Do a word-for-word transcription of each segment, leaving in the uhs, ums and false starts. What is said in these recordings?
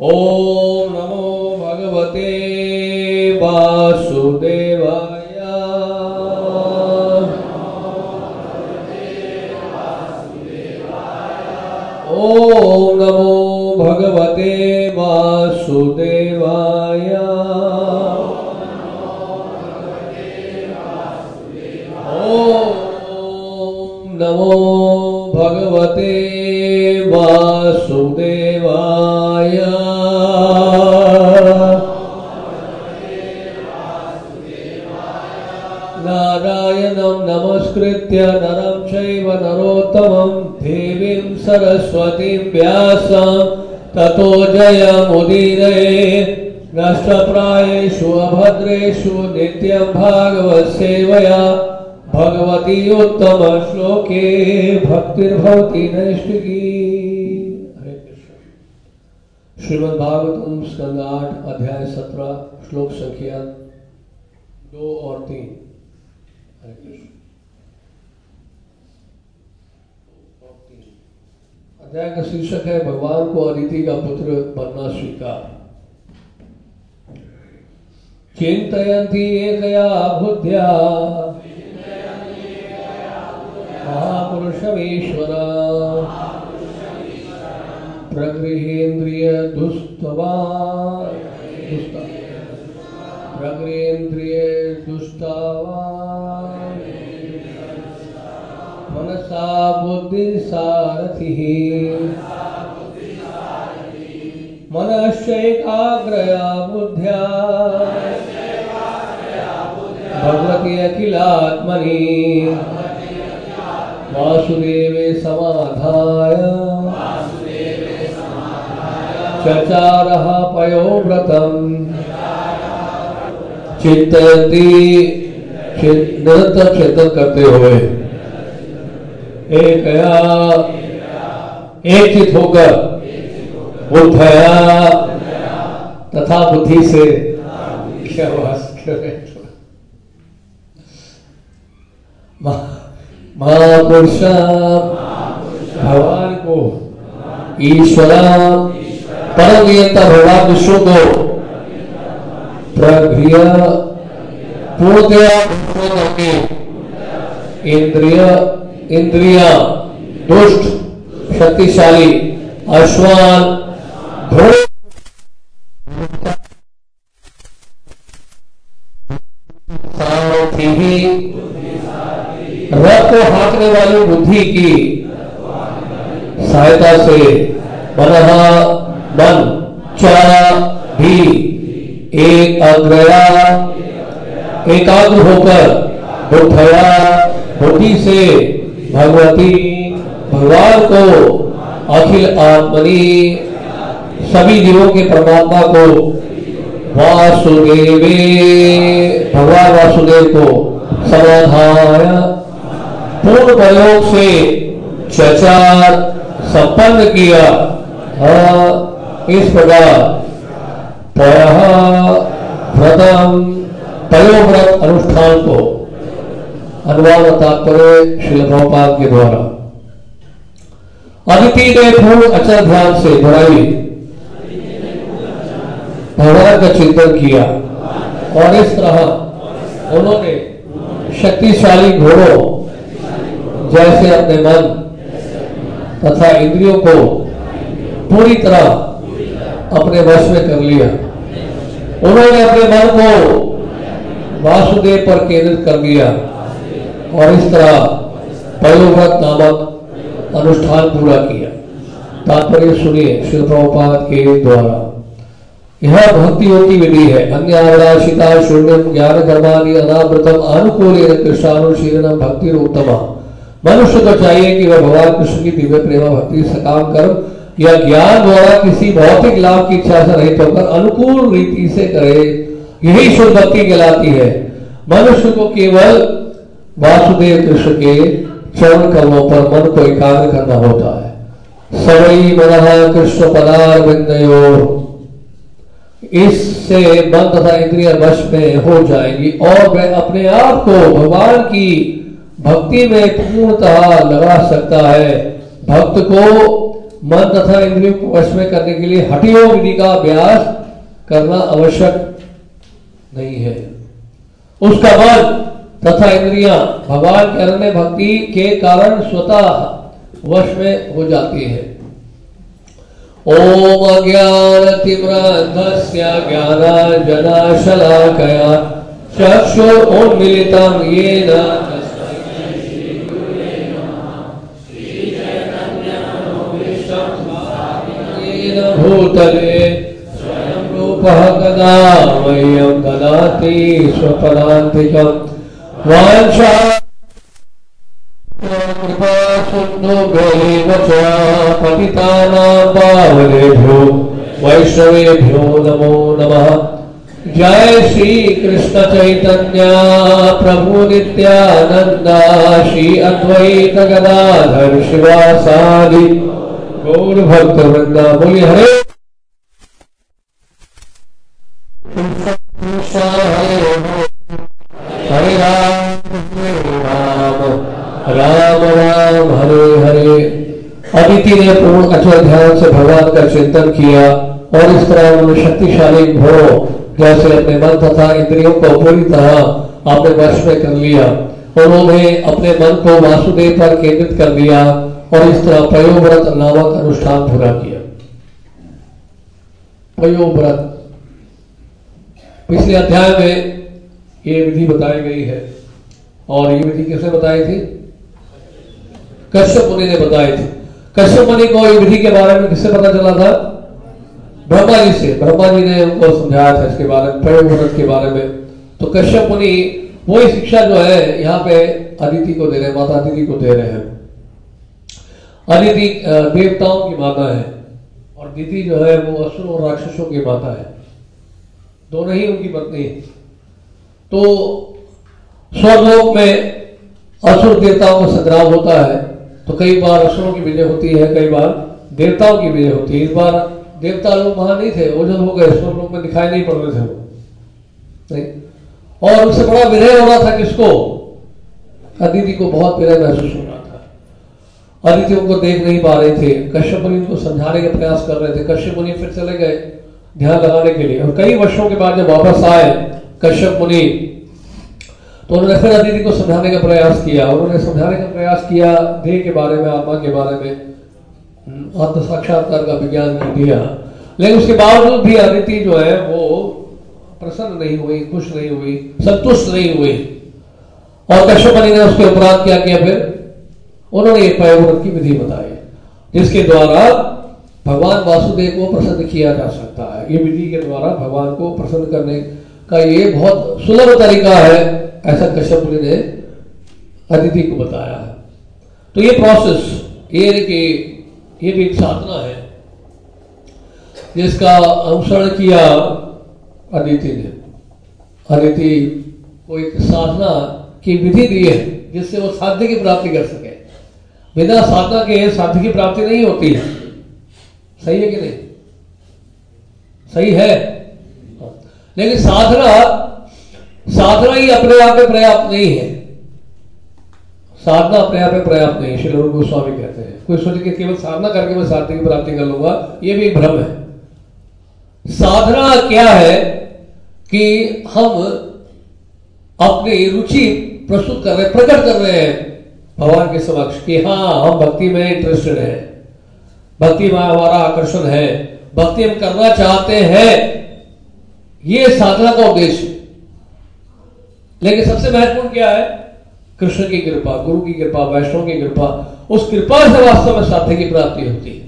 ओम नमो भगवते वासुदेवाय। ओम नमो भगवते वासुदेवाय। ओम नमो भगवते वासुदेवाय। नारायणं नमस्कृत्य नरं चैव नरोत्तमं देवीं सरस्वतीं व्यासं ततो जयमुदीरये। नष्टप्रायेषु अभद्रेषु नित्यं भागवत सेवया भगवती उत्तम श्लोके भक्तिर्भवति नैष्ठिकी। हरे कृष्ण। श्रीमद् भागवतम स्कंद आठ अध्याय सत्रह श्लोक संख्या दो और तीन। हरे कृष्ण। अध्याय का शीर्षक है भगवान को अदिति का पुत्र बनना स्वीकार। चिंतयन्ति एकया बुद्ध्या महापुरुषमीश्वर प्रगृहेन्द्रिय दुष्टवान् प्रगृहेन्द्रिय दुष्टवान् मनसा बुद्धि सारथिः मनश्चैकाग्रया बुद्ध्या भगवति अखिलात्मनि वासुदेवे समाधाय चचारः पयोव्रतम्। चिंतयन्ति निरंतर चिंतन करते हुए एक एक चित होकर बुद्धया तथा बुद्धि से महापुरुष भगवान को ईश्वर परम नियंता भगवान विष्णु को प्रगृह पूर्णतया करके इंद्रिय इंद्रिया दुष्ट शक्तिशाली अश्वान घोड़े रथ को हाँकने वाली बुद्धि की सहायता से मनः मन चारा भी एक अग्रया एकाग्र होकर बुद्धया बुद्धि से भगवती भगवान को अखिल आत्मनि सभी जीवों के परमात्मा को वासुदेवे भगवान वासुदेव को समाधाय पूर्ण प्रयोग से चचार संपन्न किया। इस प्रकार पयः व्रतम पयोव्रत अनुष्ठान को अनुवाद तात्पर्य श्रील प्रभुपाद के द्वारा अदिति ने पूर्ण अचल ध्यान से दोहराई भगवान का चिंतन किया और इस तरह उन्होंने शक्तिशाली घोड़ों जैसे अपने मन तथा इंद्रियों को पूरी तरह अपने वश में कर लिया। उन्होंने अपने मन को वासुदेव पर केंद्रित कर दिया और इस तरह पयोव्रत नामक अनुष्ठान पूरा किया। तात्पर्य सुनिए श्रील प्रभुपाद के द्वारा। यह भक्ति योगी विधि है। अन्य आराशिता शून्यम ज्ञान कर्माणि अनावृतम अनुकूलेन कृष्णानुशीलनम भक्ति उत्तमा। मनुष्य को चाहिए कि वह भगवान कृष्ण की दिव्य प्रेम भक्ति सकाम कर्म या ज्ञान द्वारा किसी भौतिक लाभ की इच्छा से रहित होकर अनुकूल रीति से करे। यही शुद्ध भक्ति कहलाती है। मनुष्य को केवल वासुदेव कृष्ण के चरण कमलों पर मन को एकाग्र करना होता है। सवई मनः कृष्ण पदारविंदयोः। इससे मन तथा इंद्रिय वश में हो जाएंगी और वह अपने आप को भगवान की भक्ति में पूर्णतः लगा सकता है। भक्त को मन तथा इंद्रियों को वश में करने के लिए हठ योग विधि का अभ्यास करना आवश्यक नहीं है। उसका मन तथा इंद्रियां भगवान के अनन्य भक्ति के कारण स्वतः वश में हो जाती है। ओम अज्ञानतिमिरान्धस्य ज्ञानाञ्जनशलाकया चक्षुरुन्मीलितं येन येन भूतले स्वयं रूपः कदा मह्यं ददाति स्वपदान्तिकं वाञ्छा कृपा सिन्धु भैव च पतितानां पावनेभ्यो वैष्णवेभ्यो नमो नमः। जय श्री कृष्ण चैतन्य प्रभु नित्यानंद श्री अद्वैत गदाधर शिवासादि गौर भक्त वृंद। बोली हरे हरे राम हरे राम राम राम हरे हरे। अदिति ने पूर्ण अचल ध्यान से भगवान का चिंतन किया और इस तरह उन्होंने शक्तिशाली घोड़ों जैसे अपने मन तथा इंद्रियों को पूरी तरह अपने वश में कर लिया। उन्होंने अपने मन को वासुदेव पर केंद्रित कर लिया और इस तरह पयोव्रत नामक अनुष्ठान पूरा किया। पयोव्रत पिछले अध्याय में ये विधि बताई गई है और ये विधि किसने बताई थी? कश्यप मुनि ने बताई थी। कश्यप मुनि को ये विधि के बारे में किससे पता चला था? ब्रह्मा जी से। ब्रह्मा जी ने उनको समझाया था इसके बारे में, पयोव्रत के बारे में। तो कश्यप मुनि वही शिक्षा जो है यहाँ पे अदिति को दे रहे हैं, माता अदिति को दे रहे हैं। अदिति देवताओं की माता है और दिति जो है वो असुर और राक्षसों की माता है, दोनों ही उनकी पत्नी है। तो स्वर्गलोक में असुर देवताओं का संग्राम होता है तो कई बार असुरों की विजय होती है, कई बार देवताओं की विजय होती है। इस बार देवता लोग वहां नहीं थे, ओझल हो गए, स्वर्गलोक में दिखाई नहीं पड़ रहे थे वो नहीं। और उससे बड़ा विरह हो रहा था किसको? अदिति को बहुत विरह महसूस हो रहा था। अदिति उनको देख नहीं पा रहे थे। कश्यप मुनि उनको समझाने का प्रयास कर रहे थे। कश्यप मुनि फिर चले गए ध्यान लगाने के लिए और कई वर्षों के बाद जब वापस आए कश्यप मुनि तो उन्होंने फिर अदिति को समझाने का प्रयास किया। उन्होंने समझाने का प्रयास किया देह के बारे में, आत्मा के बारे में, आत्म साक्षात्कार का विज्ञान दिया, लेकिन उसके बावजूद भी अदिति जो है वो प्रसन्न नहीं हुई, खुश नहीं हुई, संतुष्ट नहीं हुई। और कश्यप मुनि ने उसके उपरांत क्या किया? फिर उन्होंने ये पयोव्रत की विधि बताई जिसके द्वारा भगवान वासुदेव को प्रसन्न किया जा सकता है। ये विधि के द्वारा भगवान को प्रसन्न करने का ये बहुत सुलभ तरीका है, ऐसा कश्यप मुनि ने अदिति को बताया है। तो ये प्रोसेस, ये कि ये भी एक साधना है जिसका अनुसरण किया अदिति ने। अदिति को एक साधना की विधि दी है जिससे वो साध्य की प्राप्ति कर सके। बिना साधना के साध्य की प्राप्ति नहीं होती है। सही है कि नहीं? सही है। लेकिन साधना साधना ही अपने आप में पर्याप्त नहीं है। साधना अपने आप में पर्याप्त नहीं है। श्री रूप गोस्वामी कहते हैं कोई सोचे कि केवल साधना करके मैं साध्य की प्राप्ति कर लूंगा, ये भी एक भ्रम है। साधना क्या है कि हम अपनी रुचि प्रस्तुत कर रहे हैं, प्रकट कर रहे हैं भगवान के समक्ष कि हाँ हम भक्ति में इंटरेस्टेड हैं, भक्ति में हमारा आकर्षण है, भक्ति हम करना चाहते हैं। ये साधना का उद्देश्य। लेकिन सबसे महत्वपूर्ण क्या है? कृष्ण की कृपा, गुरु की कृपा, वैष्णव की कृपा। उस कृपा से वास्तव में साध्य की प्राप्ति होती है।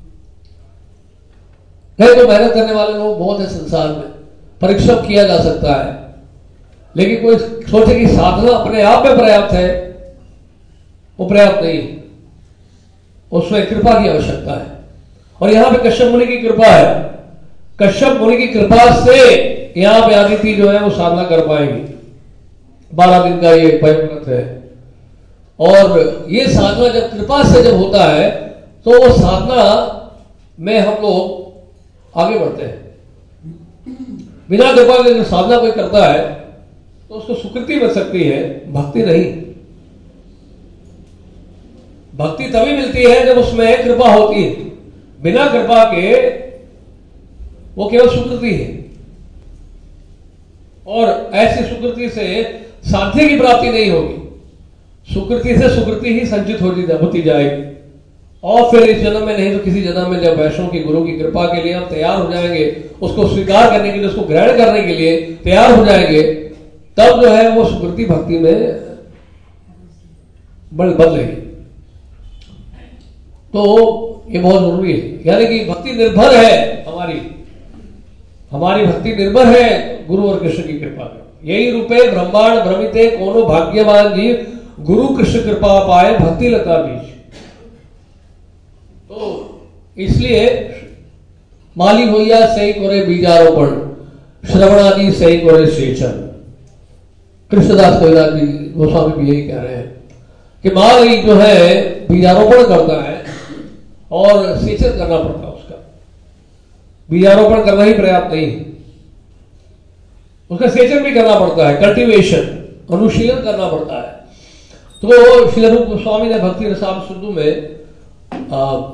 नहीं तो मेहनत करने वाले लोग बहुत है संसार में, परिश्रम किया जा सकता है, लेकिन कोई सोचे कि साधना अपने आप में पर्याप्त है, वो पर्याप्त नहीं, उसमें कृपा की आवश्यकता है। और यहां पे कश्यप मुनि की कृपा है। कश्यप मुनि की कृपा से यहां पे अदिति जो है वो साधना कर पाएंगी। बारह दिन का ये पयोव्रत है और ये साधना जब कृपा से जब होता है तो वो साधना में हम लोग आगे बढ़ते हैं। बिना कृपा के जो साधना कोई करता है तो उसको सुकृति मिल सकती है, भक्ति नहीं। भक्ति तभी मिलती है जब उसमें कृपा होती है। बिना कृपा के वो केवल सुकृति है, और ऐसी सुकृति से साध्य की प्राप्ति नहीं होगी। सुकृति से सुकृति ही संचित होती जाएगी, और फिर इस जन्म में नहीं तो किसी जन्म में जब वैष्णव की गुरु की कृपा के लिए हम तैयार हो जाएंगे, उसको स्वीकार करने के लिए, उसको ग्रहण करने के लिए तैयार हो जाएंगे, तब जो है वो सुकृति भक्ति में बढ़ बदलेगी। तो ये बहुत जरूरी है, यानी कि भक्ति निर्भर है हमारी हमारी भक्ति निर्भर है गुरु और कृष्ण की कृपा पर। यही रूपे ब्रह्मांड भ्रमिते कोनो भाग्यवान जीव, गुरु कृष्ण कृपा पाए भक्ति लता बीज। तो इसलिए माली होइया सही करे बीजारोपण, श्रवणादि सही करे सेचन। कृष्णदास कविराज जी गोस्वामी भी यही कह रहे हैं कि माली जो है बीजारोपण करता है और सेचन करना पड़ता है। उसका बीजारोपण करना ही पर्याप्त नहीं है, उसका सेचन भी करना पड़ता है, कल्टीवेशन, अनुशीलन करना पड़ता है। तो श्री रूप गोस्वामी ने भक्ति रसाम सिंधु में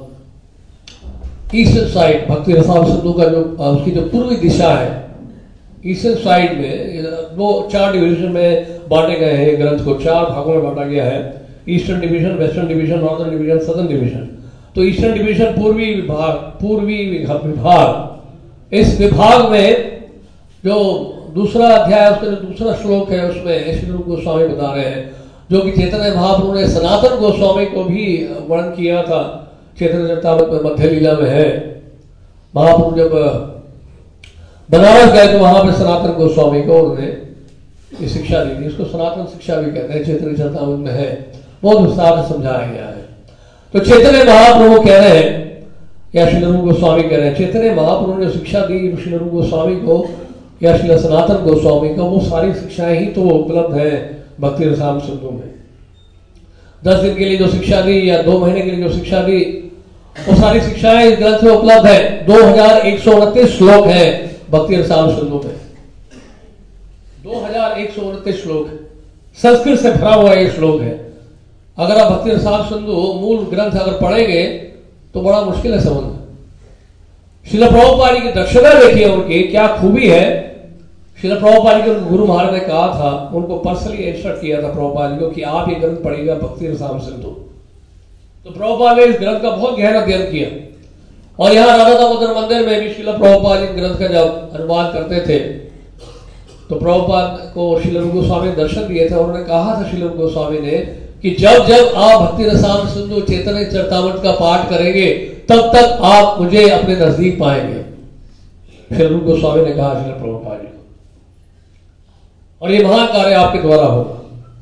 ईस्टर्न साइड, भक्ति रसाम सिंधु का जो उसकी जो पूर्वी दिशा है, ईस्टर्न साइड में वो चार डिवीजन में बांटे गए हैं। ग्रंथ को चार भागों में बांटा गया है, eastern division, western division, northern division, southern division. तो ईस्टर्न डिवीजन पूर्वी विभाग, पूर्वी विभाग, इस विभाग में जो दूसरा अध्याय, उसका जो दूसरा श्लोक है, उसमें श्री रूप गोस्वामी बता रहे हैं, जो कि चैतन्य महाप्रभु ने सनातन गोस्वामी को भी वर्णन किया था। चैतन्य चरितामृत में मध्य लीला में है, महाप्रभु जब बनारस गए तो वहां पे सनातन गोस्वामी को उन्होंने ये शिक्षा दी थी। इसको सनातन शिक्षा भी कहते हैं, चैतन्य चरितामृत में है, बहुत विस्तार से समझाया गया है। तो चैतन्य महाप्रभु कह रहे हैं, या श्री रूप गोस्वामी कह रहे हैं, चैतन्य महाप्रभु ने शिक्षा दी श्री रूप गोस्वामी को या श्री सनातन गोस्वामी को, वो सारी शिक्षाएं ही तो उपलब्ध है भक्ति रसाम सिंधु में। दस दिन के लिए जो शिक्षा दी या दो महीने के लिए जो शिक्षा दी, वो सारी शिक्षाएं इस ग्रंथ में उपलब्ध है। दो हजार एक सौ उनतीस श्लोक है भक्ति रसाम सिंधु में, दो हजार एक सौ उनतीस श्लोक संस्कृत से भरा हुआ ये श्लोक है। अगर आप भक्ति रसाम सिंधु मूल ग्रंथ अगर पढ़ेंगे तो बड़ा मुश्किल है समझना। श्रील प्रभुपाद जी की दक्षता देखिए, उनकी क्या खूबी है। श्रील प्रभुपाद जी को गुरु महाराज ने कहा था, उनको पर्सनली इंस्ट्रक्ट किया था प्रभुपाद जी को कि आप ये ग्रंथ पढ़िएगा भक्ति रसाम सिंधु। तो प्रभुपाद ने इस ग्रंथ का बहुत गहरा अध्ययन किया, और यहाँ राधा दामोदर मंदिर में भी श्रील प्रभुपाद जी ग्रंथ का जब अनुवाद करते थे तो प्रभुपाद को श्रील रूप गोस्वामी ने दर्शन दिए थे। उन्होंने कहा था श्रील रूप गोस्वामी ने कि जब जब आप भक्ति रसाम सिंधु चैतन्य चरितामृत का पाठ करेंगे तब तक आप मुझे अपने नजदीक पाएंगे। श्री रूप गोस्वामी ने कहा श्रील प्रभुपाद जी को, और ये महान कार्य आपके द्वारा होगा।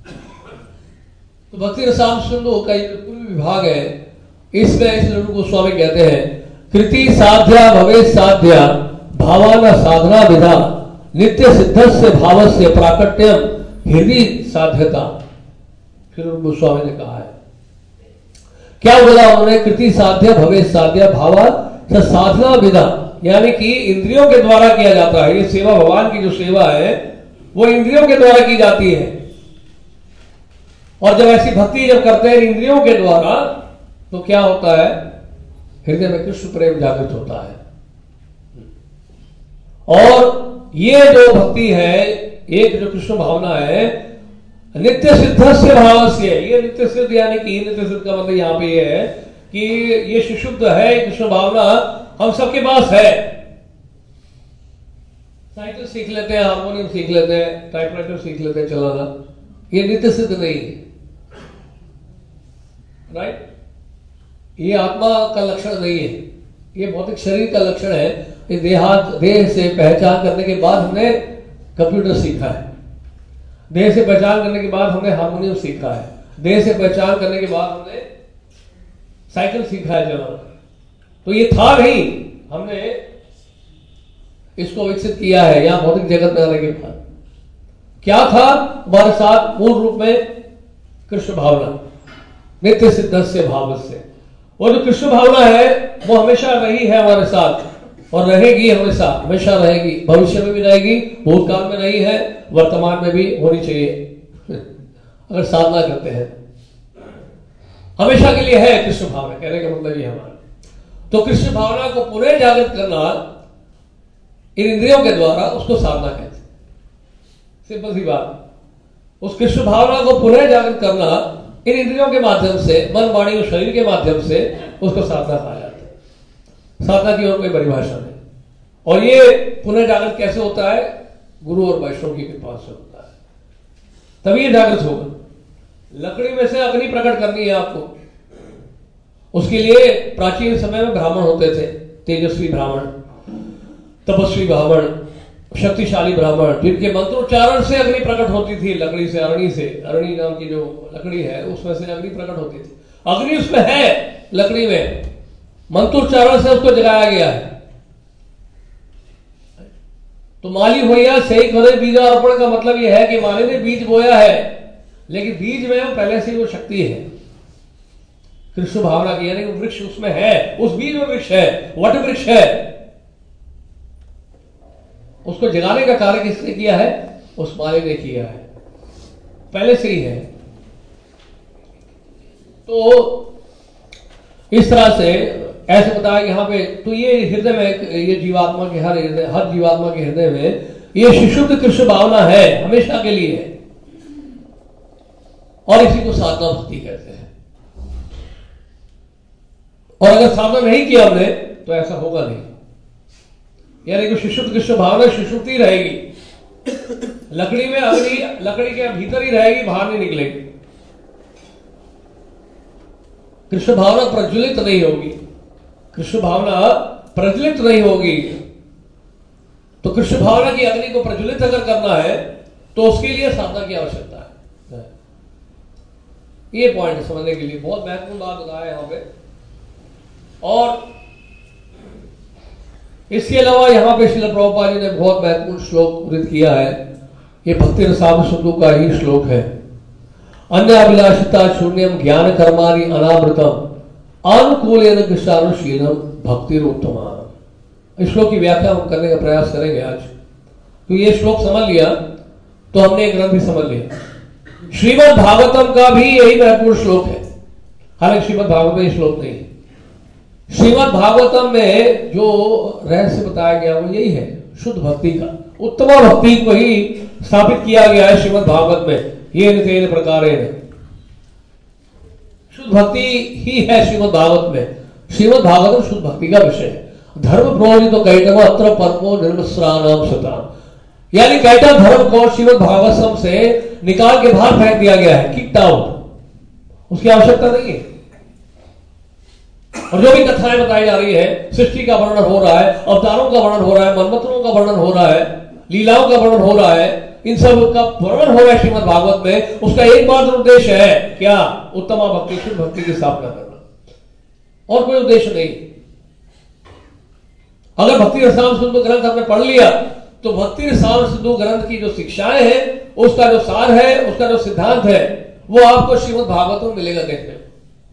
तो भक्ति रसाम सिंधु का पूर्वी विभाग है, इसमें श्री रूप गोस्वामी कहते हैं, कृति साध्या भवे साध्या भावाना साधना विधा, नित्य सिद्धस्य भावस्य प्राकट्यम हृदय साध्यता। श्री रूप गोस्वामी ने कहा है, क्या बोला उन्होंने, कृति साध्य भवे साध्य भावा साधना विधा, यानी कि इंद्रियों के द्वारा किया जाता है। ये सेवा, भगवान की जो सेवा है वो इंद्रियों के द्वारा की जाती है, और जब ऐसी भक्ति जब करते हैं इंद्रियों के द्वारा तो क्या होता है, हृदय में कृष्ण प्रेम जागृत होता है। और ये जो भक्ति है, एक जो कृष्ण भावना है, नित्य सिद्ध से भाव से, ये नित्य सिद्ध यानी कि नित्य सिद्ध का मतलब यहाँ पे ये है कि ये सुशुद्ध है, कृष्ण भावना हम सबके पास है। साइकिल सीख लेते हैं, हारमोनियम सीख लेते हैं, टाइपराइटर सीख लेते हैं चलाना, ये नित्य सिद्ध नहीं है, राइट। ये आत्मा का लक्षण नहीं है, ये भौतिक शरीर का लक्षण है। इस देहात देह से पहचान करने के बाद हमने कंप्यूटर सीखा है, देह से पहचान करने के बाद हमने हारमोनियम सीखा है, देह से पहचान करने के बाद हमने साइकिल सीखा है चलाना। तो ये था नहीं, हमने इसको विकसित किया है यहाँ भौतिक जगत में आने के बाद। क्या था हमारे साथ मूल रूप में कृष्ण भावना, नित्य सिद्धस्य भावस्य। वो जो कृष्ण भावना है वो हमेशा रही है हमारे साथ और रहेगी, हमेशा हमेशा रहेगी, भविष्य में भी रहेगी, भूतकाल में रही है, वर्तमान में भी होनी चाहिए अगर साधना करते हैं। हमेशा के लिए है कृष्ण भावना, कहने का मतलब ये हमारा। तो कृष्ण भावना को पुनः जागृत करना इन इंद्रियों के द्वारा उसको साधना कहते हैं। सिंपल सी बात। उस कृष्ण भावना को पुनः जागृत करना इन इंद्रियों के माध्यम से, मन वाणी और शरीर के माध्यम से, उसको साधना कहा जाता है। साधना की और कोई परिभाषा नहीं। और ये पुनः जागृत कैसे होता है? गुरु और वैष्णव की कृपा से होता है, तभी ये जागृत होगा। लकड़ी में से अग्नि प्रकट करनी है आपको, उसके लिए प्राचीन समय में ब्राह्मण होते थे, तेजस्वी ब्राह्मण, तपस्वी ब्राह्मण, शक्तिशाली ब्राह्मण, जिनके मंत्रोच्चारण से अग्नि प्रकट होती थी। लकड़ी से, अरणी से, अरणी नाम की जो लकड़ी है उसमें से अग्नि प्रकट होती थी। अग्नि उसमें है लकड़ी में, मंत्रोच्चारण से उसको जगाया गया है। तो माली होया सही करे बीजा अर्पण का मतलब यह है कि माली ने बीज बोया है, लेकिन बीज में वो पहले से वो शक्ति है कृष्ण भावना की, यानी वृक्ष उसमें है, उस बीज में वृक्ष है, वट वृक्ष है। उसको जगाने का कार्य किसने किया है? उस माली ने किया है, पहले से ही है। तो इस तरह से ऐसे बताया यहां पे। तो ये हृदय में, ये जीवात्मा के हर हृदय हर जीवात्मा के हृदय में ये शिशुद्ध कृष्ण भावना है, हमेशा के लिए है। और इसी को साधना भक्ति कहते हैं। और अगर साधना नहीं किया हमने तो ऐसा होगा नहीं, यानी कि शिशुद्ध कृष्ण भावना शिशुद्धि रहेगी। लकड़ी में अग्नि लकड़ी के भीतर ही रहेगी, बाहर नहीं निकलेगी। कृष्ण भावना प्रज्वलित नहीं होगी, कृष्ण भावना प्रज्वलित नहीं होगी। तो कृष्ण भावना की अग्नि को प्रज्वलित अगर करना है तो उसके लिए साधना की आवश्यकता है। ये पॉइंट समझने के लिए बहुत महत्वपूर्ण बात बताया यहां पे। और इसके अलावा यहां पे श्रील प्रभुपाद जी ने बहुत महत्वपूर्ण श्लोक उद्धृत किया है। ये भक्ति रसाभ सिंधु का ही श्लोक है। अन्य अभिलाषिता शून्यम ज्ञान कर्माणि अनावृतम अनुकूलेन कृष्णानुशीलम भक्तिरोत्तमा। इस श्लोक की व्याख्या हम करने का प्रयास करेंगे आज। तो ये श्लोक समझ लिया तो हमने एक ग्रंथ भी समझ लिया। श्रीमद् भागवतम का भी यही महत्वपूर्ण श्लोक है, हालांकि श्रीमद् भागवत में श्लोक नहीं है। श्रीमद् भागवतम में जो रहस्य बताया गया वो यही है, शुद्ध भक्ति का, उत्तम भक्ति को ही स्थापित किया गया है श्रीमद् भागवत में। ये तेन प्रकार शुद्ध भक्ति ही है श्रीमद् भागवत में। श्रीमद् भागवत शुद्ध भक्ति का विषय है। धर्म प्रोजित कैटम अत्र परमो निर्मस्राणाम सताम, यानी कैटा धर्म को श्रीमद् भागवतम से निकाल के बाहर फेंक दिया गया है, किक्ड आउट। उसकी आवश्यकता नहीं है। और जो भी कथाएं बताई जा रही है, सृष्टि का वर्णन हो रहा है, अवतारों का वर्णन हो रहा है, मनमंत्रों का वर्णन हो रहा है, लीलाओं का वर्णन हो रहा है, इन सब का वर्णन हो रहा है श्रीमद् भागवत में। उसका एकमात्र उद्देश्य है क्या? उत्तमा भक्ति, शुद्ध भक्ति की स्थापना करना, और कोई उद्देश्य नहीं। अगर भक्ति रसायन सिंधु ग्रंथ हमने पढ़ लिया तो भक्ति रसायन सिंधु ग्रंथ की जो शिक्षाएं हैं, उसका जो सार है, उसका जो सिद्धांत है, वो आपको श्रीमद् भागवत में मिलेगा देखने को।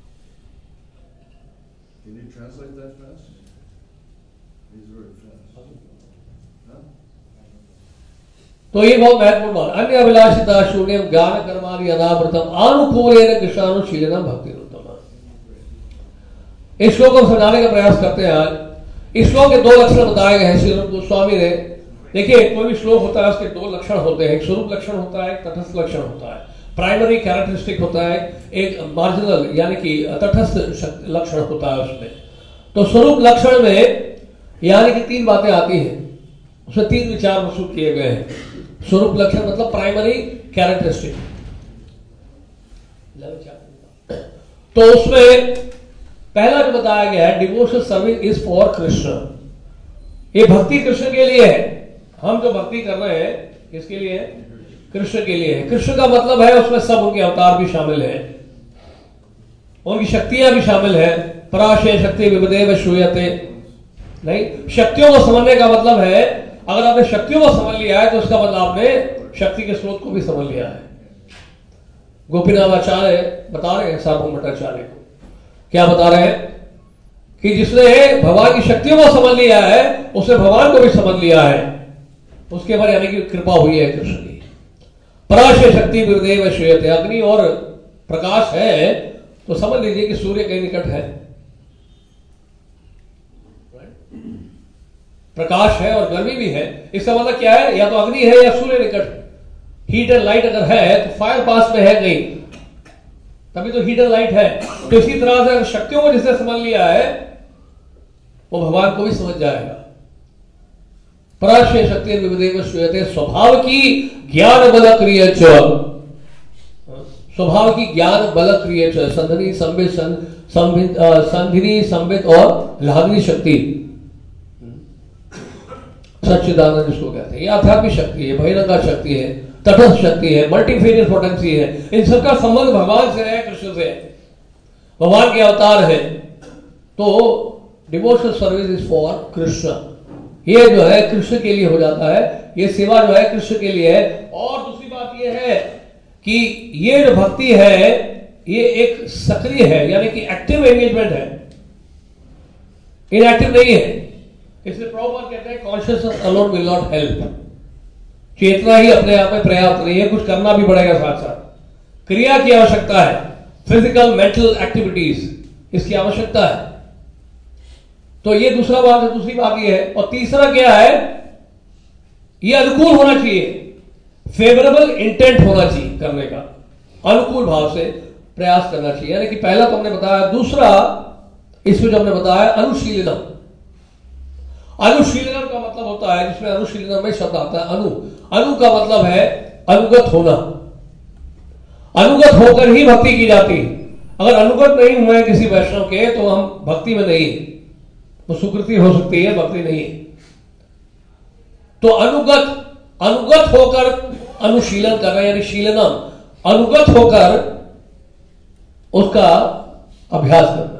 तो ये बहुत महत्वपूर्ण बात। अन्य अभिलाषिता शून्यम ज्ञान कर्माणि अनावृतम अनुकूलेन कृष्णानुशीलनम भक्तिरोत्तमा। इस श्लोक को समझाने का प्रयास करते हैं आज। इस श्लोक के दो लक्षण बताए गए हैं श्री रूप गोस्वामी ने। देखिए, कोई भी श्लोक होता है उसके दो लक्षण होते हैं, एक स्वरूप लक्षण होता है, एक तटस्थ लक्षण होता है। प्राइमरी कैरेक्टरिस्टिक होता है, एक मार्जिनल यानी कि तटस्थ लक्षण होता है उसमें। तो स्वरूप लक्षण में यानी कि तीन बातें आती हैं, उसमें तीन विचार प्रस्तुत किए गए हैं। स्वरूप लक्षण मतलब प्राइमरी कैरेक्टरिस्टिक। तो उसमें पहला जो बताया गया है, devotional service is for Krishna. ये भक्ति कृष्ण के लिए है। हम जो भक्ति कर रहे हैं किसके लिए है? कृष्ण के लिए है। कृष्ण का मतलब है उसमें सब उनके अवतार भी शामिल है, उनकी शक्तियां भी शामिल है। पराशय शक्ति विविदेव श्रूयते। नहीं, शक्तियों को समझने का मतलब है, अगर आपने शक्तियों को समझ लिया है तो उसका मतलब आपने शक्ति के स्रोत को भी समझ लिया है। गोपीनाथ आचार्य बता रहे हैं सार्वभौम भट्टाचार्य को, क्या बता रहे हैं कि जिसने भगवान की शक्तियों को समझ लिया है उसने भगवान को भी समझ लिया है, उसके बाद यानी कि कृपा हुई है कृष्ण की। पराशय शक्ति विविदेव श्रूयते, अग्नि और प्रकाश है तो समझ लीजिए कि सूर्य के निकट है। प्रकाश है और गर्मी भी है। इसका मतलब क्या है, या तो अग्नि है या सूर्य निकट। हीट एंड लाइट अगर है तो फायर पास में है कहीं, तभी तो हीट एंड लाइट है। तो इसी तरह से अगर शक्तियों को जिसने समझ लिया है वो भगवान को भी समझ जाएगा। पराशय शक्ति विविधेव श्रूयते, स्वभाव की ज्ञान बल क्रिय च, स्वभाव की ज्ञान बल क्रिय च, संधिनी संबित संबित संधिनी संबित और लाघनी शक्ति, सच्चिदानंद जिसको कहते हैं, ये आध्यात्मिक शक्ति है, बहिरंगा शक्ति है, तटस्थ शक्ति है, मल्टीफेरियस पोटेंसी है। इन सबका संबंध भगवान से है, कृष्ण से, भगवान के अवतार है। तो devotional service is for Krishna, ये जो है कृष्ण के लिए हो जाता है, ये सेवा जो है कृष्ण के लिए है। और दूसरी बात ये है कि ये जो भक्ति है ये एक सक्रिय है, यानी कि एक्टिव एंगेजमेंट है, इनएक्टिव नहीं है। इसलिए प्रभुपाद कहते हैं consciousness alone will not help, चेतना ही अपने आप में पर्याप्त नहीं है, कुछ करना भी पड़ेगा साथ साथ, क्रिया की आवश्यकता है, फिजिकल मेंटल एक्टिविटीज इसकी आवश्यकता है। तो ये दूसरा बात है, दूसरी बात ये है। और तीसरा क्या है, ये अनुकूल होना चाहिए, फेवरेबल इंटेंट होना चाहिए करने का, अनुकूल भाव से प्रयास करना चाहिए। यानी कि पहला तो हमने बताया, दूसरा इसमें जो हमने बताया अनुशीलनम। अनुशीलनम का मतलब होता है, जिसमें अनुशीलनम में शब्द आता है अनु, अनु का मतलब है अनुगत होना, अनुगत होकर ही भक्ति की जाती है। अगर अनुगत नहीं हुए किसी वैष्णव के तो हम भक्ति में नहीं, तो सुकृति हो सकती है, भक्ति नहीं। तो अनुगत अनुगत होकर अनुशीलन करना, यानी शीलनम, अनुगत होकर उसका अभ्यास करना।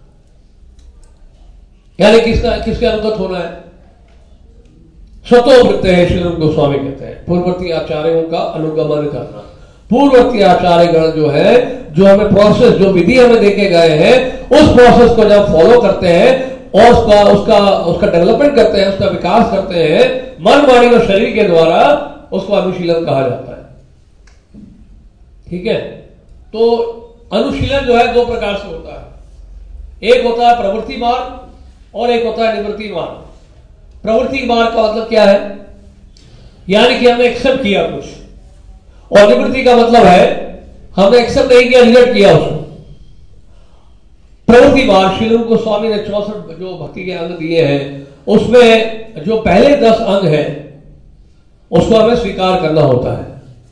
यानी किसका किसके अनुगत होना है, स्वतोवृत्त है, श्री रूप गोस्वामी कहते हैं, पूर्ववर्ती आचार्यों का अनुगमन करना। पूर्ववर्ती आचार्य गण जो है, जो हमें प्रोसेस, जो विधि हमें देके गए हैं, उस प्रोसेस को जब फॉलो करते हैं और उसका उसका उसका डेवलपमेंट करते हैं, उसका विकास करते हैं मन, वाणी और शरीर के द्वारा, उसको अनुशीलन कहा जाता है। ठीक है, तो अनुशीलन जो है दो प्रकार से होता है, एक होता है प्रवृत्ति मार्ग और एक होता है निवृत्ति मार्ग। प्रवृत्ति मार्ग का मतलब क्या है, यानी कि हमने एक्सेप्ट किया कुछ, और निवृत्ति का मतलब है हमने एक्सेप्ट नहीं किया, रिजेक्ट किया उसको। प्रवृत्ति मार्ग श्री रूप गोस्वामी ने चौसठ जो भक्ति के अंग दिए हैं, उसमें जो पहले दस अंग है उसको हमें स्वीकार करना होता है।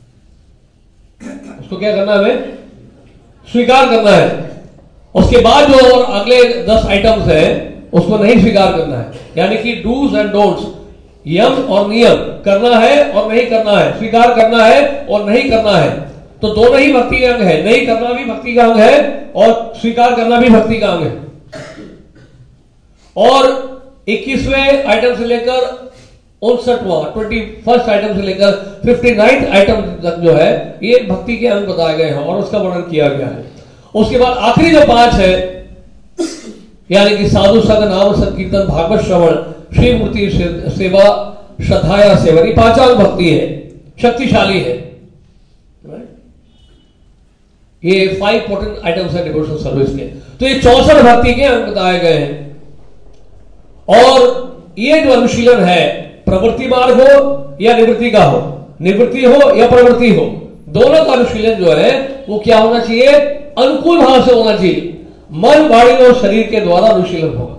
उसको क्या करना है, हमें स्वीकार करना है। उसके बाद जो और अगले दस आइटम्स हैं उसको नहीं स्वीकार करना है, यानी कि डूज एंड डोंट्स, यम और नियम, करना है और नहीं करना है, स्वीकार करना है और नहीं करना है। तो दोनों ही भक्ति के अंग है, नहीं करना भी भक्ति का अंग है और स्वीकार करना भी भक्ति का अंग है। और इक्कीसवें आइटम से लेकर उनसठवां ट्वेंटी फर्स्ट आइटम से लेकर फिफ्टी नाइन्थ आइटम तक जो है ये भक्ति के अंग बताए गए हैं और उसका वर्णन किया गया है। उसके बाद आखिरी जो पांच है, यानी कि साधु संग, नाम संकीर्तन, भागवत श्रवण, श्री मूर्ति सेवा, श्रद्धाया सेवन, ये पांचांग भक्ति है, शक्तिशाली है। ये फाइव पोटेंट आइटम्स है डिवोशनल सर्विस के। तो ये चौसठ भक्ति के अंग बताए गए हैं। और ये जो अनुशीलन है, प्रवृत्ति मार्ग हो या निवृत्ति का हो, निवृत्ति हो या प्रवृत्ति हो, दोनों का अनुशीलन जो है वो क्या होना चाहिए, अनुकूल भाव से होना चाहिए। मन, वाणी और शरीर के द्वारा अनुशीलन होगा।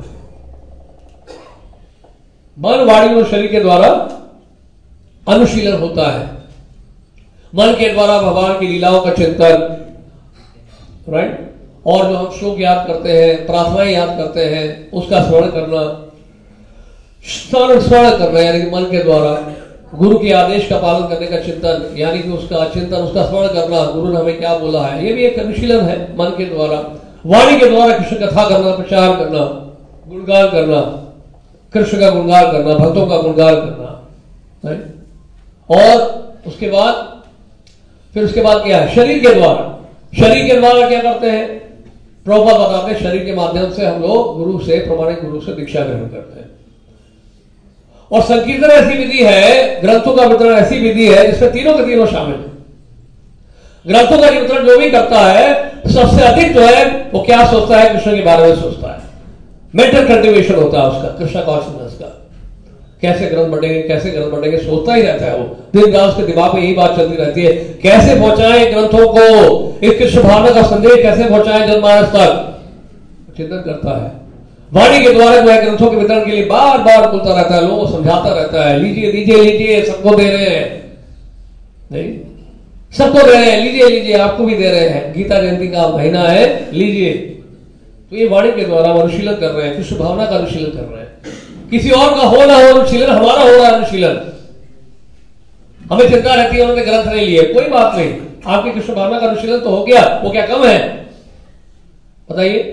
मन, वाणी और शरीर के द्वारा अनुशीलन होता है। मन के द्वारा भगवान की लीलाओं का चिंतन, राइट, और जो हम श्लोक याद करते हैं, प्रार्थनाएं याद करते हैं, उसका स्मरण करना, स्मरण स्मरण करना, यानी कि मन के द्वारा गुरु के आदेश का पालन करने का चिंतन, यानी कि उसका चिंतन, उसका स्मरण करना, गुरु ने हमें क्या बोला है, ये भी एक अनुशीलन है मन के द्वारा। वाणी के द्वारा कृष्ण कथा करना, प्रचार करना, गुणगान करना, कृष्ण का गुणगान करना, भक्तों का गुणगान करना, राइट। और उसके बाद फिर उसके बाद क्या है, शरीर के द्वारा। शरीर के द्वारा क्या करते हैं, प्रभुपाद बताते हैं, शरीर के माध्यम से हम लोग गुरु से, प्रमाणिक गुरु से दीक्षा ग्रहण करते हैं। और संकीर्तन ऐसी विधि है, ग्रंथों का वितरण ऐसी विधि है जिसमें तीनों के तीनों शामिल है। ग्रंथों का वितरण जो भी करता है, सबसे अधिक जो है वो क्या सोचता है, कृष्ण के बारे में सोचता है। मेंटल कल्टीवेशन होता है उसका, कृष्ण कॉन्शियसनेस का। कैसे ग्रंथ बढ़ेंगे, कैसे ग्रंथ बढ़ेंगे, सोचता ही रहता है वो दिन रात, उसके दिमाग में यही बात चलती रहती है, कैसे पहुंचाएं ग्रंथों को, इस कृष्ण भावना का संदेश कैसे पहुंचाएं जनमानस तक, चिंतन करता है। वाणी के द्वारा जो है ग्रंथों के वितरण के लिए बार बार बोलता रहता है, लोगों को समझाता रहता है, लीजिए लीजिए लीजिए, सबको दे रहे हैं, नहीं सबको दे रहे हैं, लीजिए लीजिए, आपको भी दे रहे हैं, गीता जयंती का महीना है, लीजिए। तो ये वाणी के द्वारा अनुशीलन कर रहे हैं, कृष्ण भावना का अनुशीलन कर रहे हैं। किसी और का हो ना हो अनुशीलन, हमारा हो रहा है अनुशीलन। हमें चिंता रहती है उन्होंने ग्रंथ नहीं लिए, कोई बात नहीं, आपकी कृष्ण भावना का अनुशीलन तो हो गया, वो क्या कम है, बताइए।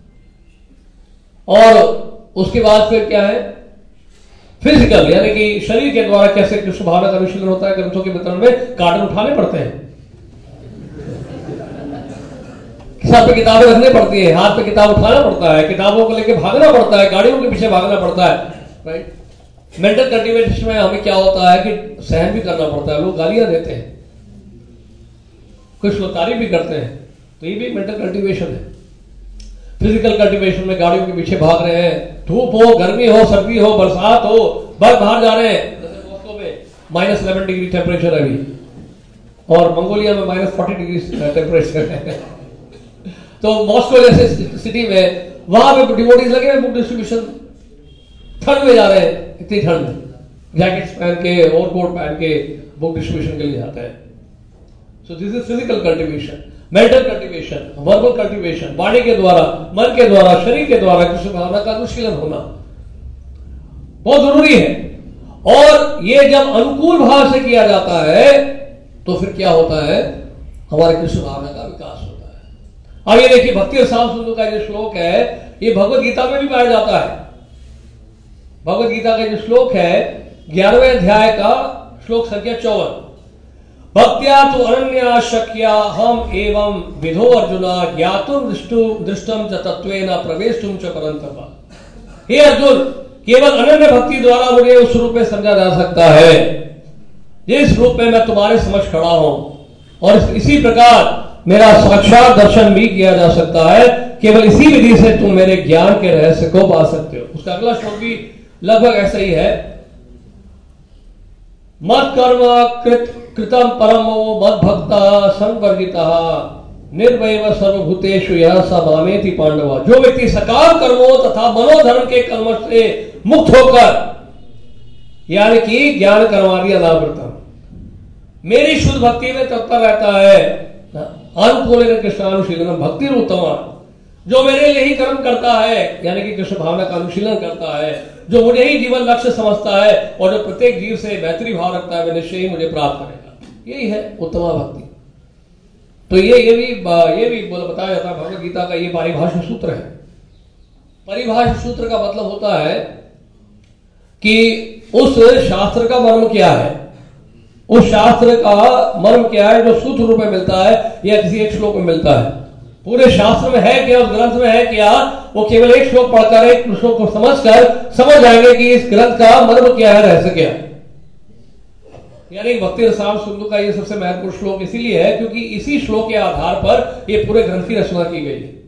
और उसके बाद फिर क्या है, फिजिकल, यानी कि शरीर के द्वारा कैसे कृष्ण भावना का अनुशीलन होता है ग्रंथों के वितरण में। कार्टन उठाने पड़ते हैं, सर पे किताबें रखनी पड़ती है, हाथ पे किताब उठाना पड़ता है, किताबों को लेकर भागना पड़ता है, गाड़ियों के पीछे भागना पड़ता है, राइट। मेंटल कल्टीवेशन में हमें क्या होता है कि सहन भी करना पड़ता है, लोग गालियां देते हैं, कुछ लोग तारीफ भी करते हैं, तो ये भी मेंटल कल्टीवेशन है। फिजिकल कल्टीवेशन में गाड़ियों के पीछे भाग रहे हैं, धूप हो, गर्मी हो, सर्दी हो, बरसात हो, बर्फ बाहर जा रहे हैं। जैसे मॉस्को में माइनस इलेवन डिग्री टेम्परेचर है अभी, और मंगोलिया में माइनस फोर्टी डिग्री टेम्परेचर है। तो मॉस्को जैसे सिटी में वहां पे डिवोटीज लगे हैं बुक डिस्ट्रीब्यूशन, ठंड में जा रहे हैं, इतनी ठंड में जैकेट्स पहन के, ओवरकोट पहन के बुक डिस्ट्रीब्यूशन के लिए जाते हैं। So this is physical cultivation, mental cultivation, verbal cultivation, वाणी के द्वारा, मन के द्वारा, शरीर के द्वारा कृष्ण भावना का अनुशीलन होना बहुत जरूरी है। और ये जब अनुकूल भाव से किया जाता है तो फिर क्या होता है, हमारे कृष्ण भावना का विकास होता है। अब ये देखिए, भक्ति रसायन सिंधु का जो श्लोक है, ये भगवत गीता में भी पाया जाता है। भगवत गीता का जो श्लोक है, ग्यारहवें अध्याय का श्लोक संख्या चौवन, भक्त्या तो अनन्या शक्या हम एवं विधो अर्जुना ज्ञातुम दृष्टुम च तत्वेन प्रवेशुम च परंतप। हे अर्जुन, केवल अनन्य भक्ति द्वारा मुझे उस रूप में समझा जा सकता है जिस रूप में मैं तुम्हारे समक्ष खड़ा हूं, और इसी प्रकार मेरा साक्षात दर्शन भी किया जा सकता है। केवल इसी विधि से तुम मेरे ज्ञान के रहस्य को पा सकते हो। उसका अगला श्लोक भी लगभग ऐसा ही है, मत कर्म कृत कृतम परमो मद भक्ता संवर्जिता निर्वैव सर्वभूतेषु यह स मामेति पांडवा। जो व्यक्ति सकाम कर्मों तथा मनोधर्म के कलमश से मुक्त होकर, यानी कि ज्ञान कर्मादि अनावृतम, मेरी शुद्ध भक्ति में तत्पर रहता है, अनुकूल कृष्णानुशीलन भक्ति उत्तमा, जो मेरे लिए ही कर्म करता है, यानी कि कृष्ण भावना का अनुशीलन करता है, जो मुझे ही जीवन लक्ष्य समझता है, और जो प्रत्येक जीव से मैत्री भाव रखता है, वे निश्चय ही मुझे प्राप्त करेगा। यही है उत्तमा भक्ति। तो ये ये भी ये भी बताया जाता है भगवत गीता का, ये परिभाषा सूत्र है। परिभाषा सूत्र का मतलब होता है कि उस शास्त्र का मर्म क्या है, उस शास्त्र का मर्म क्या है जो सूत्र रूप में मिलता है या किसी एक श्लोक में मिलता है। पूरे शास्त्र में है क्या, उस ग्रंथ में है क्या, वो केवल एक श्लोक पढ़कर, एक श्लोक को समझकर समझ जाएंगे कि इस ग्रंथ का मर्म क्या है, रहस्य क्या है। यानी भक्ति रसायन सिंधु का ये सबसे महत्वपूर्ण श्लोक इसीलिए है क्योंकि इसी श्लोक के आधार पर ये पूरे ग्रंथ की रचना की गई है।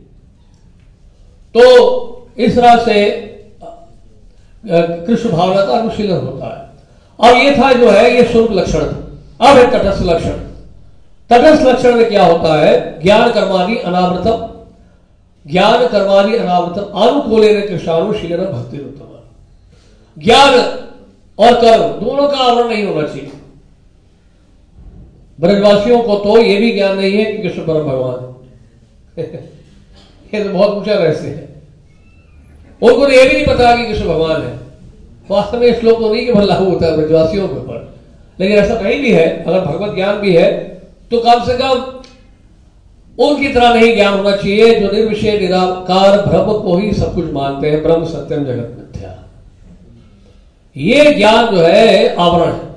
तो इस तरह से कृष्ण भावना का अनुशीलन होता है। अब ये था जो है ये स्वरूप लक्षण, अब है तटस्थ लक्षण। तटस्थ लक्षण में क्या होता है, ज्ञान कर्मादि अनावृतम, ज्ञान कर्मादि अनावृतम अनुकूलेन कृष्णानुशीलन भक्ति उत्तम। ज्ञान और कर्म दोनों का आवरण नहीं होना चाहिए। ब्रजवासियों को तो यह भी ज्ञान नहीं है कि कृष्ण परम भगवान ये तो बहुत ऊंचा रहस्य है। उनको तो यह भी नहीं पता कि कृष्ण भगवान है। वास्तव में श्लोक तो नहीं केवल लागू होता है ब्रजवासियों के ऊपर, लेकिन ऐसा कहीं भी है, अगर भगवत ज्ञान भी है तो कम से कम उनकी तरह नहीं ज्ञान होना चाहिए जो निर्विषय निराकार ब्रह्म को ही सब कुछ मानते हैं, ब्रह्म सत्यम जगत मिथ्या। ये ज्ञान जो है आवरण है,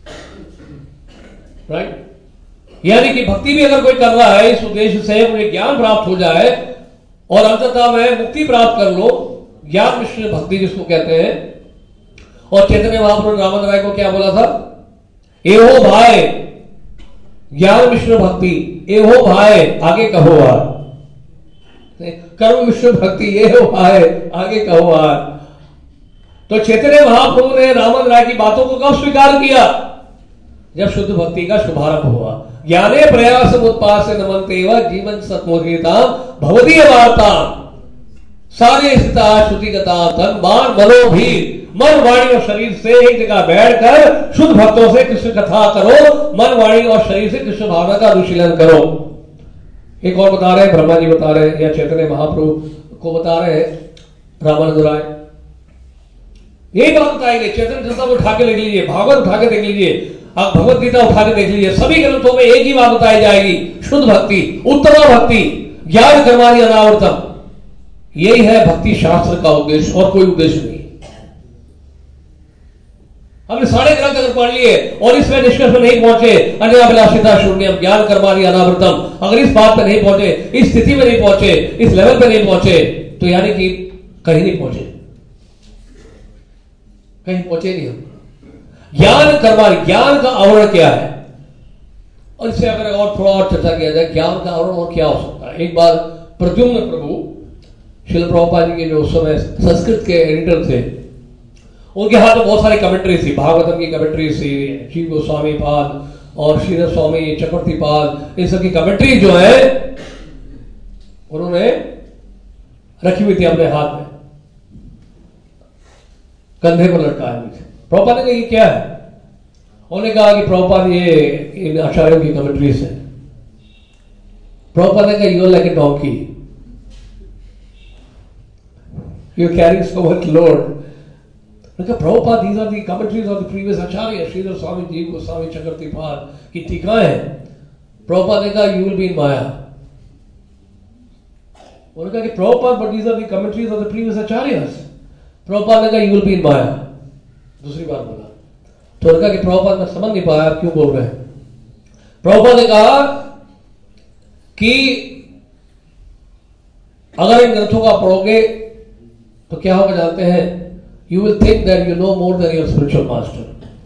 राइट। यानी कि भक्ति भी अगर कोई कर रहा है इस उद्देश्य से मुझे ज्ञान प्राप्त हो जाए और अंततः मैं मुक्ति प्राप्त कर लो, ज्ञान मिश्र भक्ति जिसको कहते हैं। और चैतन्य महाप्रभु रामन राय को क्या बोला था, एहो भाई ज्ञान मिश्र भक्ति, एहो भाई आगे कहो आर, कर्म मिश्र भक्ति, एहो भाई आगे कहो आर। तो चैतन्य महाप्रभु ने रामन राय की बातों को कब स्वीकार किया? जब शुद्ध भक्ति का शुभारंभ हुआ। ज्ञाने प्रयास उत्पाद से नमनते व जीवन सत्मोहिता भवदीय वार्ता सारे स्थिता श्रुतिगता तन मान मनो भी मन वाणी और शरीर से एक जगह बैठकर शुद्ध भक्तों से कृष्ण कथा करो, मन वाणी और शरीर से कृष्ण भावना का अनुशीलन करो। एक और बता रहे ब्रह्मा जी बता रहे या चैतन्य महाप्रभु को बता रहे रामानंद राय, यही बात बताएंगे। चैतन्य चरितामृत उठा के लिख लीजिए, भागवत उठा के देख लीजिए, आप भगवत गीता उठा के देख लीजिए, सभी ग्रंथों में एक ही बात बताई जाएगी, शुद्ध भक्ति, उत्तम भक्ति, ज्ञान कर्मादि अनावर्तम। यही है भक्ति शास्त्र का उद्देश्य और कोई उद्देश्य नहीं। हमने सारे ग्रंथ अगर पढ़ लिए और इसमें निष्कर्ष में नहीं पहुंचे, अन्याभिलाषिता शून्यम ज्ञान कर्मादि अनावृतम, अगर इस बात पे नहीं पहुंचे, इस स्थिति में नहीं पहुंचे, इस लेवल पे नहीं पहुंचे, तो यानी कि कहीं नहीं पहुंचे, कहीं पहुंचे नहीं हम। ज्ञान कर्मादि, ज्ञान का आवरण क्या है? और इससे अगर और थोड़ा और चर्चा किया जाए, ज्ञान का आवरण और क्या हो सकता है? एक बार प्रद्युम्न प्रभु श्रील प्रभुपाद जी के जो उस समय संस्कृत के एडिटर थे, उनके हाथ में बहुत सारी कमेंट्री थी, भागवतम की कमेंट्री थी, जीव गोस्वामी पाद और श्रीधर स्वामी चक्रवर्ती पाद, इन सब की कमेंट्री जो है उन्होंने रखी हुई थी अपने हाथ में, कंधे पर लटकाए हुए थे। प्रभुपाद ने कहा ये क्या है? उन्होंने कहा कि प्रभुपाद ये इन आचार्यों की कमेंट्रीज है। प्रभुपाद ने कहा you are like a donkey, you are carrying so much load. Prabhupada, these are the commentaries of the previous Acharya, Sridhar Swami, Jiva Goswami, Chakravarti Pad की टीकाएं। Prabhupada ने कहा you will be in Maya। उन्होंने कहा कि Prabhupada, but these are the commentaries of the previous Acharyas। Prabhupada ने कहा you will be in Maya। दूसरी बार बोला तो उन्होंने कहा कि Prabhupada मैं समझ नहीं पाया आप क्यों बोल रहे हैं। Prabhupada ने कहा कि अगर इन ग्रंथों को आप पढ़ोगे तो क्या होगा जानते हैं? You will think that you know more than your spiritual master।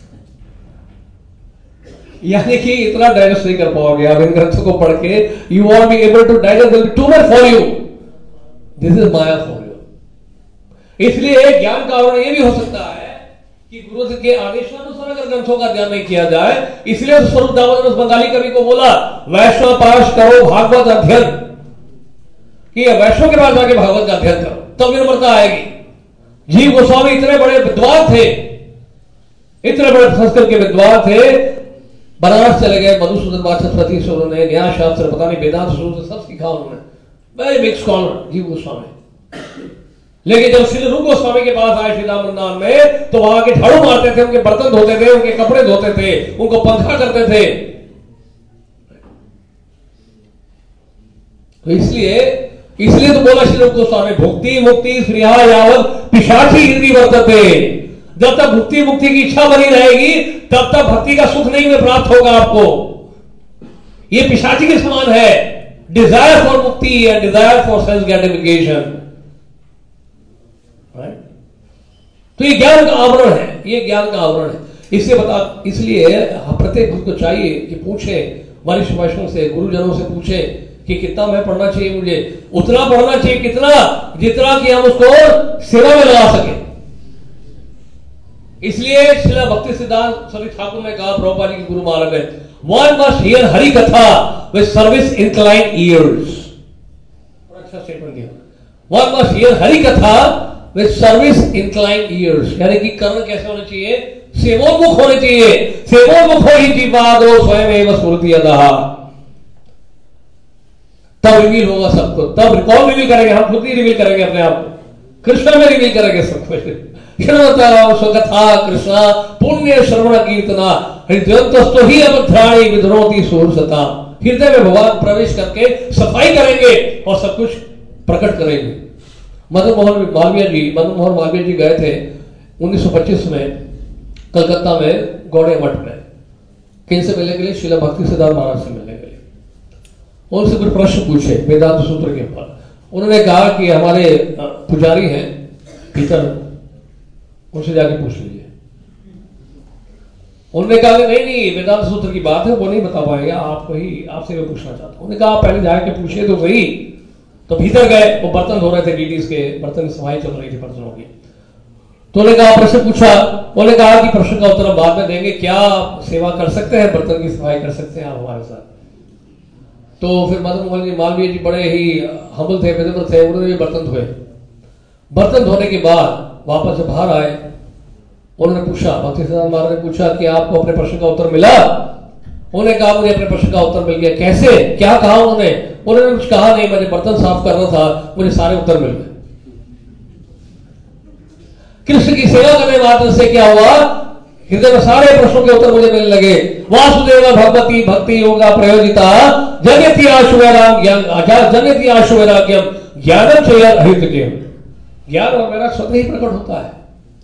यानी कि इतना डाइजेस्ट नहीं कर पाओगे आप इन ग्रंथों को पढ़ के। You won't be able to digest, will be too much for you। This is Maya for you। इसलिए ज्ञान का आवरण यह भी हो सकता है कि गुरु के आदेशानुसार अगर ग्रंथों का ध्यान नहीं किया जाए, इसलिए स्वरूप दामोदर उस बंगाली कवि को बोला वैष्णव पाश करो भागवत अध्ययन, कि वैष्णव के पास जाके भागवत का अध्ययन करो, तब निर्मलता आएगी। जीव गोस्वामी इतने बड़े विद्वान थे, इतने बड़े संस्कृत के विद्वान थे, बनारस चले गए, मधुसूदन वाचस्पति से उन्होंने न्याय शास्त्र, पता नहीं वेदांत सूत्र सब सीखा उन्होंने, वेरी बिग स्कॉलर जीव गोस्वामी। लेकिन जब श्री रूप गोस्वामी के पास आए श्रीराम वृंदावन में, तो वहां के झाड़ू मारते थे, उनके बर्तन धोते थे, उनके कपड़े धोते थे, उनको पंखा करते थे। तो इसलिए इसलिए तो बोला श्री रूप गोस्वामी भुक्ति मुक्ति श्रिया यावत पिशाची हृदय वर्तते। जब तक भुक्ति मुक्ति की इच्छा बनी रहेगी तब तक भक्ति का सुख नहीं में प्राप्त होगा आपको। ये पिशाची के समान है, desire for mukti and desire for self gratification. तो ये ज्ञान का आवरण है, ये ज्ञान का आवरण है। इससे बता इसलिए प्रत्येक भक्त को चाहिए कि पूछे वरिष्ठ वैष्णव से, गुरुजनों से पूछे कि कितना मैं पढ़ना चाहिए, मुझे उतना पढ़ना चाहिए कितना जितना कि हम उसको सेवा में लगा सके। इसलिए श्रील भक्ति सिद्धांत सरस्वती ठाकुर ने कहा प्रभुपाद जी के गुरु महाराज में, one must hear Hari katha with service inclined ears. अच्छा स्टेटमेंट दिया, one must hear Hari katha with service inclined years, यानी कि कर्म कैसे होने चाहिए? सेवोन्मुख होने चाहिए। सेवोन्मुख हो ही जीवादो स्वयं एवं स्फूर्ति अतः, तब रिवील होगा सब कुछ। तब कौन रिवील करेंगे? हम खुद ही रिवील करेंगे अपने आप को, कृष्ण में रिवील करेंगे सब कुछ। स्वकथा कृष्ण पुण्य श्रवण कीर्तना हृदयंतस्तो ही अवध्राणी विधरोति सुरसता। हृदय में भगवान प्रवेश करके सफाई करेंगे और सब कुछ प्रकट करेंगे। मदन मोहन मालवीय जी मदन मोहन मालवीय जी गए थे उन्नीस सौ पच्चीस में कलकत्ता में गौड़े मठ में, किनसे मिलने के लिए? श्रील भक्ति सिद्धांत महाराज से मिलने के लिए। उनसे कुछ प्रश्न पूछे वेदांत सूत्र के ऊपर। उन्होंने कहा कि हमारे पुजारी हैं भीतर, उनसे जाके पूछ लीजिए। उन्होंने कहा कि नहीं नहीं वेदांत सूत्र की बात है, वो नहीं बता पाएगा, आपको ही आपसे मैं पूछना चाहता हूं। उन्होंने कहा आप पहले जाके पूछिए तो सही। तो भीतर गए, वो बर्तन धो रहे थे, डीडीज के बर्तन की सफाई चल रही थी बर्तनों की। तो उन्होंने कहा, प्रश्न पूछा, उन्होंने कहा कि प्रश्न का उत्तर हम बाद में देंगे, क्या आप सेवा कर सकते हैं, बर्तन की सफाई कर सकते हैं आप हमारे साथ? तो फिर मदन मोहन जी मालवीय जी बड़े ही हम्बल थे, विनम्र थे, उन्होंने भी बर्तन धोए। बर्तन धोने के बाद वापस से बाहर आए, उन्होंने पूछा, भक्ति सिद्धांत महाराज ने पूछा कि आपको अपने प्रश्न का उत्तर मिला? उन्होंने कहा, मुझे अपने प्रश्न का उत्तर मिल गया। कैसे, क्या कहा उन्होंने? उन्होंने कुछ कहा नहीं, मैंने बर्तन साफ कर रहा था, मुझे सारे उत्तर मिल गए। कृष्ण की सेवा करने मात्र से क्या हुआ? हृदय में सारे प्रश्नों के उत्तर मुझे मिलने लगे। वासुदेव भगवती भक्ति योगा प्रयोजिता जगति आशु वैराग्यम ज्ञान जगति आशु वैराग्यम ज्ञानम चय अहितज्ञम। ज्ञान और वैराग्य स्वतः ही प्रकट होता है।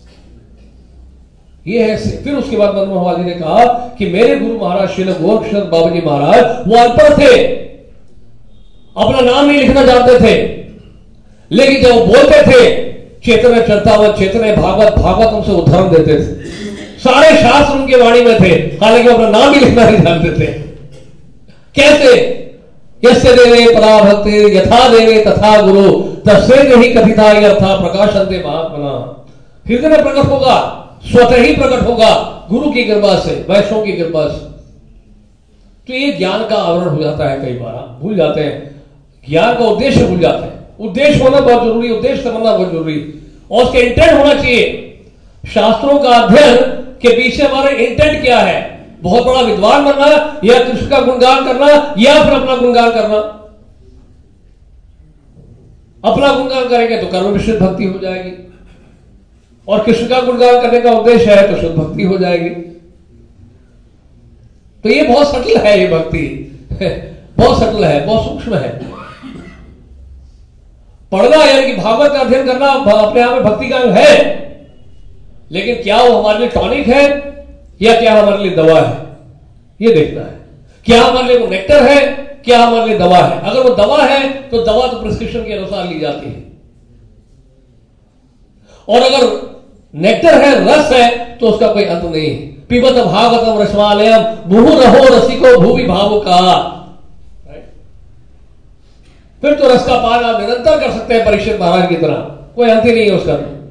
ये है। फिर उसके बाद मदन मोहन जी ने कहा कि मेरे गुरु महाराज श्री गोरक्षनाथ बाबा जी महाराज वो अनपढ़ थे, अपना नाम नहीं लिखना जानते थे, लेकिन जब वो बोलते थे चेतन चरतावत चेतन भागवत भागवत उनसे उदाहरण देते थे। सारे शास्त्र उनके वाणी में थे, हालांकि अपना नाम ही लिखना नहीं जानते थे। कैसे? यस्य देवे परा भक्ति यथा देवे तथा गुरु तस्से ही कथिता यथा प्रकाशन्ते महात्मना। हृदय में प्रकट होगा, स्वतः ही प्रकट होगा, गुरु की कृपा से, वैष्णव की कृपा से। तो ये ज्ञान का आवरण हो जाता है। कई बार हम भूल जाते हैं, ज्ञान का उद्देश्य भूल जाते हैं। उद्देश्य होना बहुत जरूरी, उद्देश्य समझना बहुत जरूरी, और उसके इंटेंट होना चाहिए। शास्त्रों का अध्ययन के पीछे हमारा इंटेंट क्या है? बहुत बड़ा विद्वान बनना, या कृष्ण का गुणगान करना, या फिर अपना गुणगान करना। अपना गुणगान करेंगे तो कर्म मिश्रित भक्ति हो जाएगी, और कृष्ण का गुणगान करने का उद्देश्य है तो शुद्ध भक्ति हो जाएगी। तो ये बहुत सटल है, ये भक्ति बहुत सटल है, बहुत सूक्ष्म है। पढ़ना यानी कि भागवत का अध्ययन करना अपने आप में भक्ति का अंग है, लेकिन क्या वो हमारे लिए टॉनिक है या क्या हमारे लिए दवा है, ये देखना है। क्या हमारे लिए वो नेक्टर है, क्या हमारे लिए दवा है? अगर वो दवा है तो दवा तो प्रिस्क्रिप्शन के अनुसार ली जाती है, और अगर नेक्टर है, रस है, तो उसका कोई अंत नहीं है। पिबत भागवतम रसमालयम मुहु रहो रसिको भूवि भावुका। फिर तो रस का पान आप निरंतर कर सकते हैं परीक्षित महाराज की तरह, कोई अंत ही नहीं है उसका।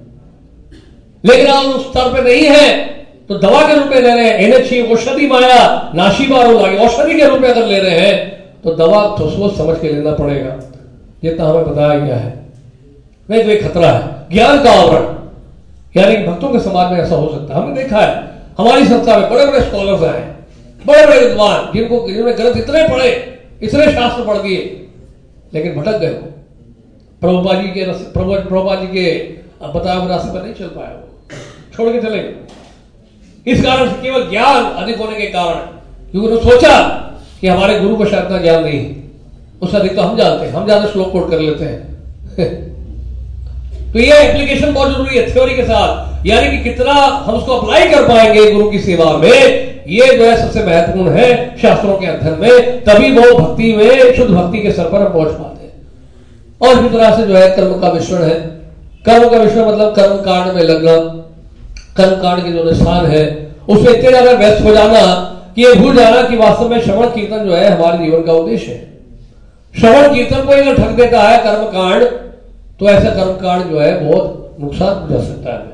लेकिन आप उस स्तर पे नहीं है तो दवा के रूप में ले रहे हैं। एनएचसी औषधि माया नाशी बारो लागे, औषधि के रूप में अगर ले रहे हैं तो दवा तो सोच समझ के लेना पड़ेगा, जितना हमें बताया गया है। नहीं तो एक खतरा है। ज्ञान का आवरण यानी भक्तों के समाज में ऐसा हो सकता है। हमने देखा है हमारी संस्था में बड़े बड़े स्कॉलर्स आए, बड़े बड़े विद्वान, जिनको जिन्होंने ग्रंथ इतने पढ़े, इतने शास्त्र पढ़ दिए, लेकिन भटक गए। प्रभुपा जी के प्रभुपा जी के बताए हुए रास्ते पर नहीं चल पाया, वो छोड़ के चले गए। इस कारण से केवल ज्ञान अधिक होने के कारण, क्योंकि उन्होंने सोचा कि हमारे गुरु को शायद इतना ज्ञान नहीं है, उससे अधिक तो हम जानते हैं, हम ज्यादा श्लोक कोट कर लेते हैं। तो ये एप्लीकेशन बहुत जरूरी है थ्योरी के साथ, यानी कि कितना हम उसको अप्लाई कर पाएंगे गुरु की सेवा में, ये जो है सबसे महत्वपूर्ण है शास्त्रों के अध्ययन में। तभी वो भक्ति में, शुद्ध भक्ति के स्तर पर हम पहुंच पाते हैं। और इसी तरह से जो है कर्म का मिश्रण है। कर्म का मिश्रण मतलब कर्म कांड में लगना, कर्म कांड के जो निष्ठान है उसमें इतने ज्यादा व्यस्त हो जाना कि ये भूल जाना कि वास्तव में श्रवण कीर्तन जो है हमारे जीवन का उद्देश्य है। श्रवण कीर्तन को अगर ठग देता है कर्म कांड, तो ऐसा कर्म कांड जो है बहुत नुकसान हो जा सकता है।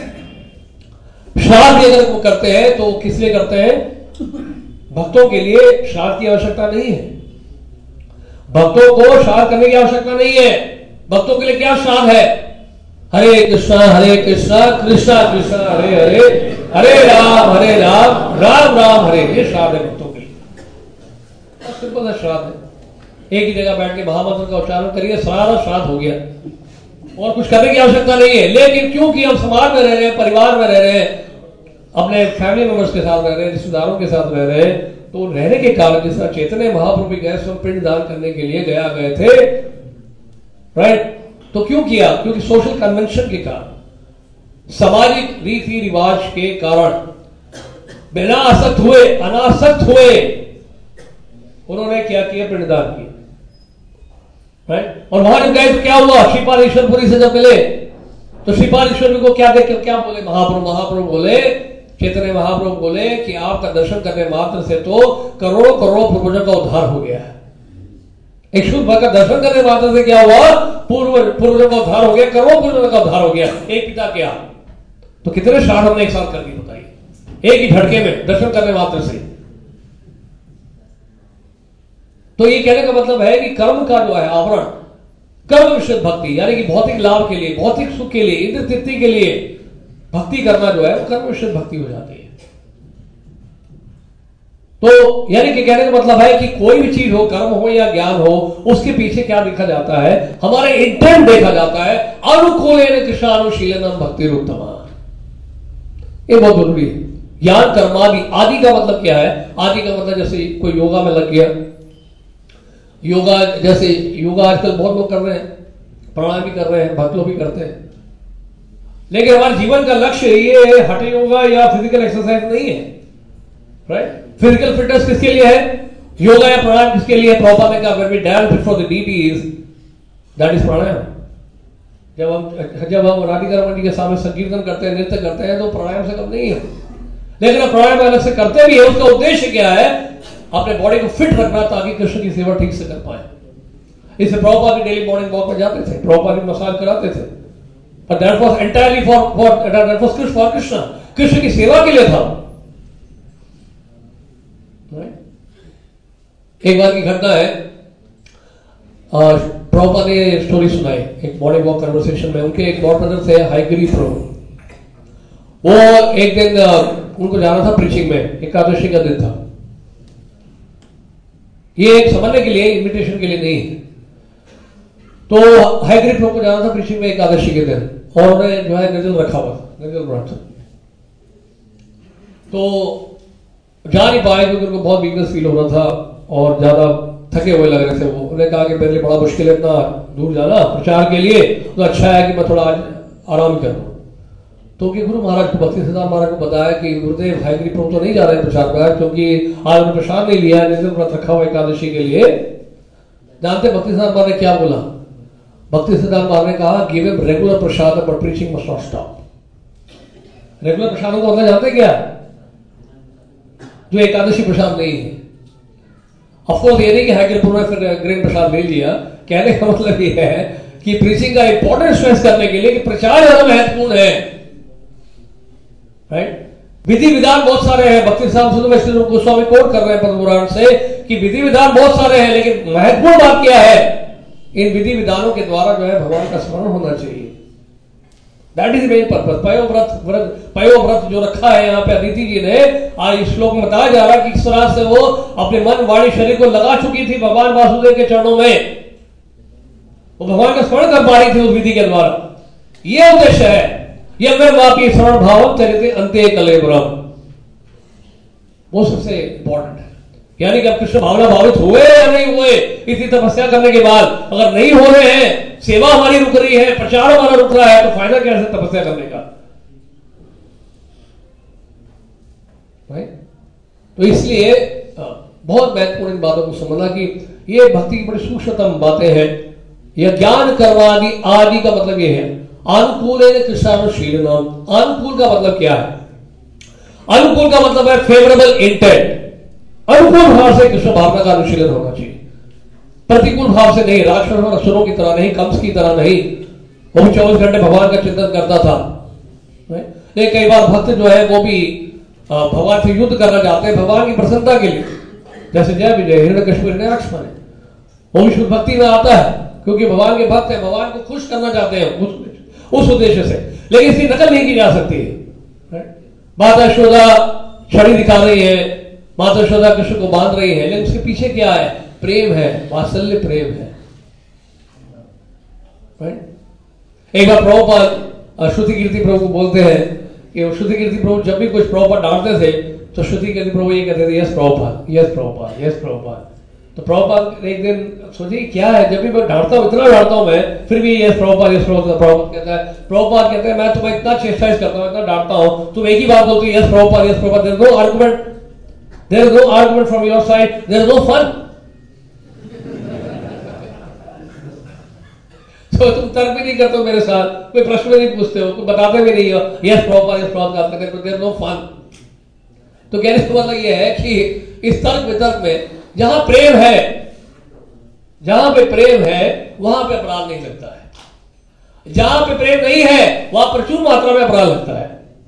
श्राद्ध अगर वो करते हैं तो किस लिए करते हैं? भक्तों के लिए श्राद्ध की आवश्यकता नहीं है। भक्तों को श्राद्ध करने की आवश्यकता नहीं है। भक्तों के लिए क्या श्राद्ध है? हरे कृष्णा हरे कृष्णा कृष्णा कृष्णा हरे हरे, हरे राम हरे राम राम राम हरे। ये श्राद्ध है भक्तों के लिए। सिंपल सा श्राद्ध है। एक ही जगह बैठ के महामंत्र का उच्चारण करिए, सारा श्राद्ध हो गया, और कुछ करने की आवश्यकता नहीं है। लेकिन क्योंकि हम समाज में रह रहे हैं, परिवार में रह रहे हैं, अपने फैमिली मेंबर्स के साथ रह रहे हैं, रिश्तेदारों के साथ रह रहे हैं, तो रहने के कारण जिस तरह चैतन्य महाप्रभु गए स्वयं पिंड दान करने के लिए गया गए थे, राइट? तो क्यों किया? क्योंकि सोशल कन्वेंशन के कारण, सामाजिक रीति रिवाज के कारण बिना आसक्त हुए, अनासक्त हुए उन्होंने क्या किया? पिंडदान किया, राइट? और वहां जब गए तो क्या हुआ? श्रीपाद ईश्वरपुरी से जब मिले तो श्रीपाद ईश्वरपुरी को क्या देख क्या बोले? महाप्रभु महाप्रभु बोले, चैतन्य महाप्रभु बोले कि आपका दर्शन करने मात्र से तो करोड़ों करोड़ों पूर्वजों का उद्धार हो गया है। एक शुद्ध भक्त का दर्शन करने मात्र से क्या हुआ? पूर्व पूर्वजों का उद्धार हो गया, करोड़ों पूर्वजों का उद्धार हो गया। एक पिता क्या? तो कितने श्राद्ध हमने एक साथ कर दिए बताइए, एक ही झटके में दर्शन करने मात्र से। तो ये कहने का मतलब है कि कर्म का जो है आवरण, कर्म विशुद्ध भक्ति, यानी कि भौतिक लाभ के लिए, भौतिक सुख के लिए, इंद्र तृप्ति के लिए भक्ति करना जो है वो कर्म विशुद्ध भक्ति हो जाती है। तो यानी कि कहने का मतलब है कि कोई भी चीज हो, कर्म हो या ज्ञान हो, उसके पीछे क्या देखा जाता है, हमारे इंटेंट देखा जाता है। अनुकूलेन कृष्णानुशीलनम भक्ति उत्तमा, ये बहुत जरूरी है। ज्ञान कर्मादि, आदि का मतलब क्या है? आदि का मतलब जैसे कोई योगा में लग गया, योगा जैसे योगा आजकल बहुत लोग कर रहे हैं, प्राणायाम भी कर रहे हैं, भक्त लोग भी करते हैं, लेकिन हमारे जीवन का लक्ष्य ये हठ योगा या फिजिकल एक्सरसाइज नहीं है, राइट? फिजिकल फिटनेस किसके लिए है? योगा या प्राणायाम किसके लिए है? प्रभुपाद ने कहा when we dance before the deities that is pranayama. जब हम जब हम राधिका रमन जी के सामने संकीर्तन करते हैं, नृत्य करते हैं, तो प्राणायाम से कम नहीं है। लेकिन अब प्राणायाम अलग से करते भी है, उसका उद्देश्य क्या है? अपने बॉडी को फिट रखना ताकि कृष्ण की सेवा ठीक से कर पाए। इससे प्रभुपाद भी डेली मॉर्निंग वॉक पर जाते थे, प्रभुपाद भी मसाज कराते थे, पर that was entirely for for that was Krishna for Krishna, Krishna की सेवा के लिए था। एक बार की घटना है, प्रभुपाद ने स्टोरी सुनाई एक मॉर्निंग वॉक कन्वर्सेशन में। उनके एक गॉड ब्रदर थे हाईगिरी प्रभु, वो एक दिन उनको जाना था प्रीचिंग में, एकादशी का दिन था। ये एक समझने के लिए, इन्विटेशन के लिए नहीं है। तो हाईगिरी प्रभु को जाना था प्रीचिंग में एकादशी के दिन, और उन्हें जो है निर्जल रखा हुआ था, निर्जल व्रत। तो जा नहीं पाए क्योंकि उनको बहुत वीकनेस फील हो रहा था और ज्यादा थके हुए लग रहे थे वो। उन्होंने कहा कि मेरे लिए बड़ा मुश्किल है इतना दूर जाना प्रचार के लिए, तो अच्छा है कि मैं थोड़ा आज आराम करूं। तो कि गुरु महाराज को, भक्ति सिद्धांत महाराज को बताया कि गुरुदेव हाईगिरी प्रभु तो नहीं जा रहे प्रचार पर, क्योंकि आज उन्होंने प्रसाद नहीं लिया, निर्जल व्रत रखा हुआ एकादशी के लिए। जानते भक्ति सिद्धांत महाराज ने क्या बोला? भक्ति सिद्धांत महाराज ने कहा give him regular prasad but preaching must not stop. Regular प्रसादों को मतलब जानते क्या? जो एकादशी प्रसाद नहीं है। ऑफकोर्स ये नहीं कि हाईगिरी प्रभु ने फिर ग्रेन प्रसाद ले लिया, कहने का मतलब ये है कि प्रीचिंग का इंपॉर्टेंस स्ट्रेस करने के लिए कि प्रचार ज्यादा महत्वपूर्ण है, राइट? विधि विधान बहुत सारे हैं, भक्ति साहब सुनो वैष्णव गोस्वामी कोट कर रहे हैं पद्म पुराण से कि विधि विधान बहुत सारे हैं, लेकिन महत्वपूर्ण बात क्या है? इन विधि विधानों के द्वारा जो है भगवान का स्मरण होना चाहिए। That is main purpose. पयोव्रत व्रत पयोव्रत जो रखा है यहाँ पे अदिति जी ने, आज इस श्लोक में बताया जा रहा है कि किस तरह से वो अपने मन वाणी शरीर को लगा चुकी थी भगवान वासुदेव के चरणों में, वो भगवान का स्मरण कर पा रही थी उस विधि के द्वारा। ये उद्देश्य है। यह मैं वापी स्मरण भाव चरित अंत्य कलेबरम, वो सबसे इंपॉर्टेंट है। यानी कि अब कृष्ण भावना भावित हुए या नहीं हुए इतनी तपस्या करने के बाद, अगर नहीं हो रहे हैं, सेवा हमारी रुक रही है, प्रचार हमारा रुक रहा है, तो फायदा क्या है तपस्या करने का? right? तो इसलिए बहुत महत्वपूर्ण इन बातों को समझना कि ये भक्ति की बड़ी सूक्ष्मतम बातें हैं। यह ज्ञान कर्मादि आदि का मतलब यह है अनुकूल कृष्णानुशीलनम। अनुकूल का मतलब क्या है? अनुकूल का मतलब है फेवरेबल इंटेंट। अनुकूल भाव से कृष्ण भावना का अनुशीलन होना चाहिए, प्रतिकूल भाव से नहीं। राक्षस और असुरों की तरह नहीं, कंस की तरह नहीं। वो भी चौबीस घंटे भगवान का चिंतन करता था। लेकिन कई बार भक्त जो है वो भी भगवान से युद्ध करना चाहते हैं भगवान की प्रसन्नता के लिए, जैसे जय विजय हिरण्यकश्यप हिरण्याक्ष ने, वो भी शुद्ध भक्ति में आता है क्योंकि भगवान के भक्त हैं, भगवान को खुश करना चाहते हैं उस उस उद्देश्य से। लेकिन इसकी नकल नहीं की जा सकती है। माता यशोदा छड़ी दिखा रही है, माता यशोदा कृष्ण को बांध रही है, लेकिन उसके पीछे क्या है? प्रेम है, वात्सल्य प्रेम है। एक बार प्रभुपाद श्रुति कीर्ति प्रभु को बोलते हैं कि श्रुति कीर्ति प्रभु जब भी कुछ प्रभुपाद डांटते थे तो श्रुति कीर्ति प्रभु ये कहते थे yes Prabhupada, yes Prabhupada, yes Prabhupada. तो प्रभुपाद एक दिन सोचिए क्या है, जब भी मैं डांटता हूं, इतना डांटता हूं मैं, फिर भी यस प्रभुपाद, यस प्रभुपाद। प्रभुपाद कहता है प्रभुपाद कहते हैं मैं तुम्हें इतना चेस्टाइज करता हूं, इतना डांटता हूं, तुम एक ही बात बोलते हो yes Prabhupada, yes Prabhupada. There is no argument, there is no argument from your side, there is no fun. तो तुम तर्क भी नहीं करते हो मेरे साथ, कोई प्रश्न भी नहीं पूछते हो, कोई बताते भी नहीं हो यस प्रभुपाद, यस प्रभुपाद करते हो, देयर इज नो फन। तो कहने का मतलब यह है कि इस तर्क वितर्क में जहां प्रेम है, जहां पे प्रेम है वहां पे अपराध नहीं लगता है। जहां पे प्रेम नहीं है वहां प्रचुर मात्रा में अपराध लगता है।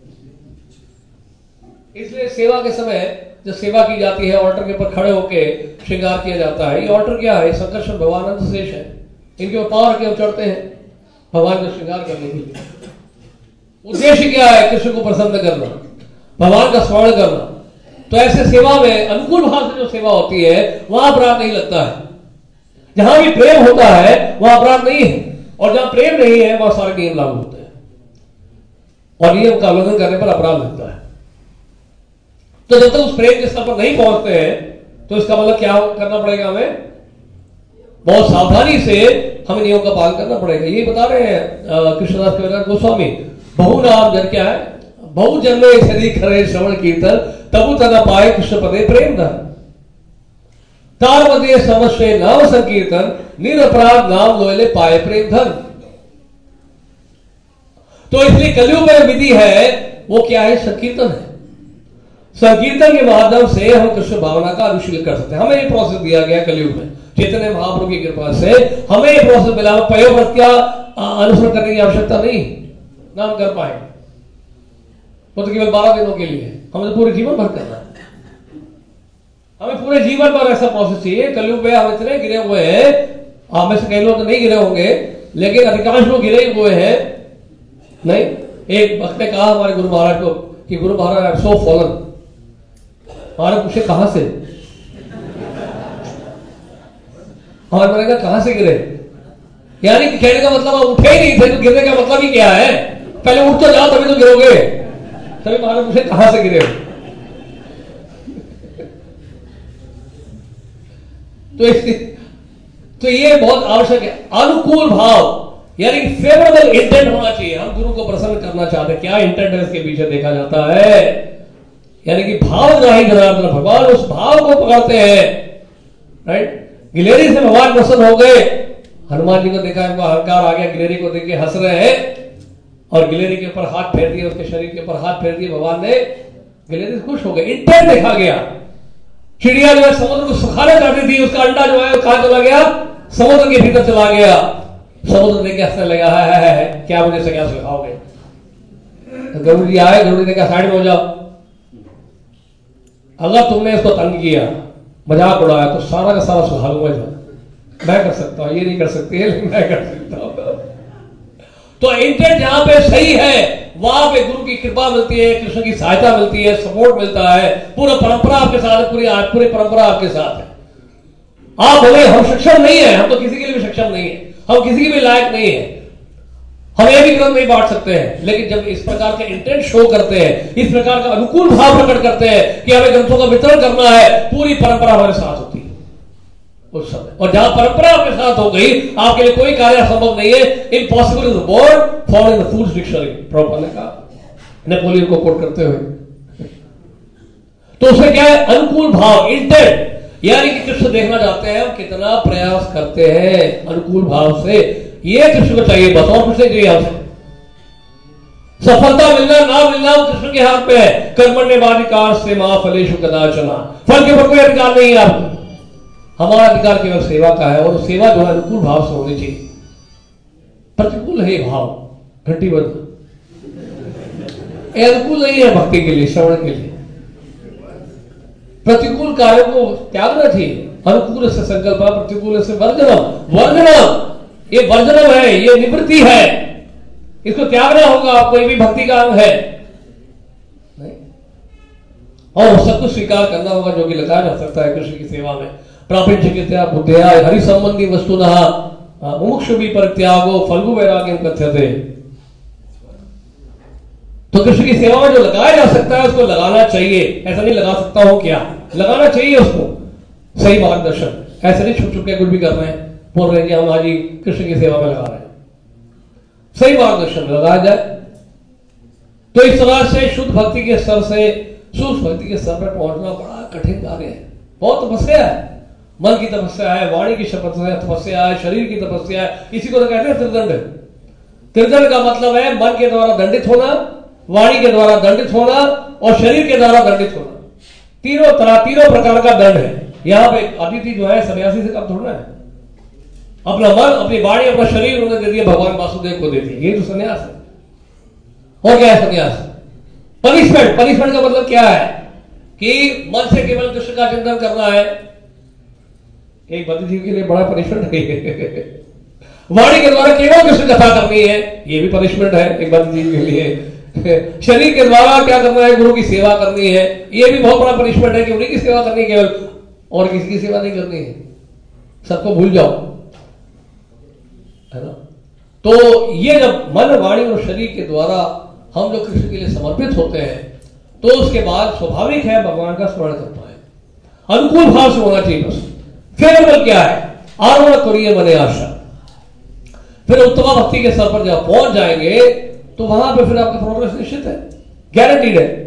इसलिए सेवा के समय जब सेवा की जाती है, ऑल्टर के ऊपर खड़े होकर श्रृंगार किया जाता है। ये ऑल्टर क्या है? संकर्षण भगवान अनंत शेष है, इनके ऊपर पावर के चढ़ते हैं भगवान का श्रृंगार करने के लिए। उद्देश्य क्या है? कृष्ण को प्रसन्न करना, भगवान का स्मरण करना। तो ऐसे सेवा में अनुकूल भाव से जो सेवा होती है वहां अपराध नहीं लगता है। जहां भी प्रेम होता है वहां अपराध नहीं है, और जहां प्रेम नहीं है वहां सारे नियम लागू होते हैं, और नियम का उल्लंघन करने पर अपराध लगता है। तो जब तक उस प्रेम के स्तर पर नहीं पहुंचते हैं तो इसका मतलब क्या करना पड़ेगा? हमें बहुत सावधानी से हमें नियम का पालन करना पड़ेगा। ये बता रहे हैं कृष्णदास कविराज गोस्वामी, बहु नाम जन क्या है? बहु जन्मे यदि करे श्रवण कीर्तन तबु तना पाए कृष्ण पदे प्रेम धन। तार मध्य समस्या नाम संकीर्तन निरपराध नाम लोयले पाए प्रेम धन। तो इसलिए कलयुग में विधि है वो क्या है? संकीर्तन है। संकीर्तन के माध्यम से हम कृष्ण भावना का अनुशीलन कर सकते हैं। हमें ये प्रोसेस दिया गया कलयुग में, चैतन्य महाप्रभु की कृपा से हमें ये प्रोसेस मिला। पयोव्रत क्या अनुसरण करने की आवश्यकता नहीं ना हम कर पाए, वो तो केवल बारह दिनों के लिए, हमें तो पूरे जीवन भर करना है। हमें पूरे जीवन भर ऐसा प्रोसेस चाहिए। कलयुग में हम इतने गिरे हुए हैं, आप में से कई लोग तो नहीं गिरे होंगे, लेकिन अधिकांश लोग गिरे हुए हैं नहीं। एक भक्त ने कहा हमारे गुरु महाराज को कि गुरु महाराज सो फॉलन। महाराज पूछे कहां से? हमारे मैंने कहा कहां से गिरे? यानी कि कहने का मतलब आप उठे ही नहीं थे, तो गिरने का मतलब ही क्या है? पहले उठ तो जाओ तभी तो गिरोगे। तभी महाराज पूछे कहां से गिरे हो? तो तो ये बहुत आवश्यक है। अनुकूल भाव यानी फेवरेबल इंटेंट होना चाहिए। हम गुरु को प्रसन्न करना चाहते हैं, क्या इंटेंट है इसके पीछे देखा जाता है। यानी कि भाव ग्राही जनार्दन, भगवान उस भाव को पकड़ते हैं। राइट, गिलेरी से भगवान प्रसन्न हो गए। हनुमान जी को देखा, इनको अहंकार आ गया, गिलेरी को देख के हंस रहे हैं और गिलेरी के ऊपर हाथ फेर दिए, उसके शरीर के ऊपर हाथ फेर दिए भगवान ने। गिलेरी खुश हो गए, इंटेंट देखा गया। चिड़िया जो है समुद्र को सुखाना चाहती थी, उसका अंडा जो है कहां चला गया? समुद्र के भीतर चला गया। समुद्र देख के हंसने लगा, है, है, है, है, क्या मुझे से क्या सिखाओगे? तो गरुड़ जी आए, गरुड़ ने कहा साइड में हो जाओ, अगर तुमने इसको तंग किया, मजाक उड़ाया, तो सारा का सारा सुखा लूंगा। मैं कर सकता हूं, ये नहीं कर सकती है, लेकिन मैं कर सकता हूं। तो इंटेंट जहां पे सही है वहां पे गुरु की कृपा मिलती है, कृष्ण की सहायता मिलती है, सपोर्ट मिलता है, पूरा परंपरा आपके साथ है, पूरी पूरी परंपरा आपके साथ है। आप बोले हम सक्षम नहीं है, हम तो किसी के लिए भी सक्षम नहीं है, हम किसी के भी लायक नहीं है, हम एक भी ग्रंथ नहीं बांट सकते हैं। लेकिन जब इस प्रकार के इंटेंट शो करते हैं, इस प्रकार का अनुकूल भाव प्रकट करते हैं कि हमें ग्रंथों का वितरण करना है, पूरी परंपरा हमारे साथ होती है उस समय। और जहां परंपरा आपके साथ हो गई, आपके लिए कोई कार्य असंभव नहीं है। Impossible is the word for in the fools dictionary, Prabhupada ने कहा नेपोलियन को कोट करते हुए। तो उसमें क्या है? अनुकूल भाव, इंटेंट, यानी कि कृष्ण देखना चाहते हैं हम कितना प्रयास करते हैं अनुकूल भाव से। ये कृष्ण को चाहिए बस, और कुछ नहीं चाहिए हमसे। सफलता मिलना ना मिलना वो कृष्ण के हाथ में है। कर्मण्येवाधिकार से मां फलेषु कदाचन, फल के ऊपर कोई अधिकार नहीं है आपको। हमारा अधिकार केवल सेवा का है, और सेवा जो है अनुकूल भाव से होनी चाहिए। प्रतिकूल है भाव, घंटी बंद, अनुकूल नहीं है भक्ति के लिए, श्रवण के लिए। प्रतिकूल कार्यों को त्यागना चाहिए। अनुकूल से संकल्प, प्रतिकूल से वर्जनम। वर्जनम ये वर्जनम है, ये निवृत्ति है, इसको त्यागना होगा आपको। ये भी भक्ति का अंग है नहीं? और सब कुछ स्वीकार करना होगा जो कि लगाया जा सकता है कृष्ण की सेवा में। प्रापंचिकतया बुद्धया हरि संबंधी वस्तुनः मुमुक्षु भी परित्यागो फल्गु वैराग्यम कथ्यते। तो कृष्ण की सेवा में जो लगाया जा सकता है उसको लगाना चाहिए। ऐसा नहीं लगा सकता हूं क्या, लगाना चाहिए उसको। सही मार्गदर्शन, ऐसे नहीं छुप छुप के कुछ भी कर रहे हैं, बोल रहे हैं कि हम आज ही कृष्ण की सेवा में लगा रहे हैं। सही मार्गदर्शन लगाया जाए तो इस तरह से शुद्ध भक्ति के स्तर से सूक्ष्म भक्ति के स्तर पर पहुंचना बड़ा कठिन कार्य है। बहुत तपस्या है, मन की तपस्या है, वाणी की तपस्या है, शरीर की तपस्या है। इसी को तो कहते हैं त्रिदंड। त्रिदंड का मतलब है मन के द्वारा दंडित होना, वाणी के द्वारा दंडित होना और शरीर के द्वारा दंडित होना। तीनों तरह तीनों प्रकार का दंड है। यहां पे अतिथि जो है सन्यासी से कम थोड़ा है। अपना मन, अपनी वाणी, अपना शरीर उन्होंने दे दिया, भगवान वासुदेव को दे दिया। ये तो सन्यास है। और क्या है सन्यास? पनिशमेंट, पनिशमेंट का मतलब क्या है कि मन से केवल कृष्ण का चिंतन करना है। एक बुद्धिजीवी के लिए बड़ा पनिशमेंट है। वाणी के द्वारा केवल कृष्ण कथा करनी है, ये भी पनिशमेंट है एक बुद्धिजीवी के लिए। शरीर के द्वारा क्या करना है, गुरु की सेवा करनी है, ये भी बहुत बड़ा पनिशमेंट है कि उन्हीं की सेवा करनी है केवल, और किसी की सेवा नहीं करनी है, सबको भूल जाओ, है ना। तो ये जब मन, वाणी और शरीर के द्वारा हम लोग कृष्ण के लिए समर्पित होते हैं तो उसके बाद स्वाभाविक है भगवान का स्मरण कर पाए। अनुकूल भाव से होना चाहिए बस। फेवरेबल क्या है, आरोहण करिए मने आशा। फिर उत्तम भक्ति के स्तर पर जब पहुंच जाएंगे तो वहां पे फिर आपका प्रोग्रेस निश्चित है, गारंटीड है।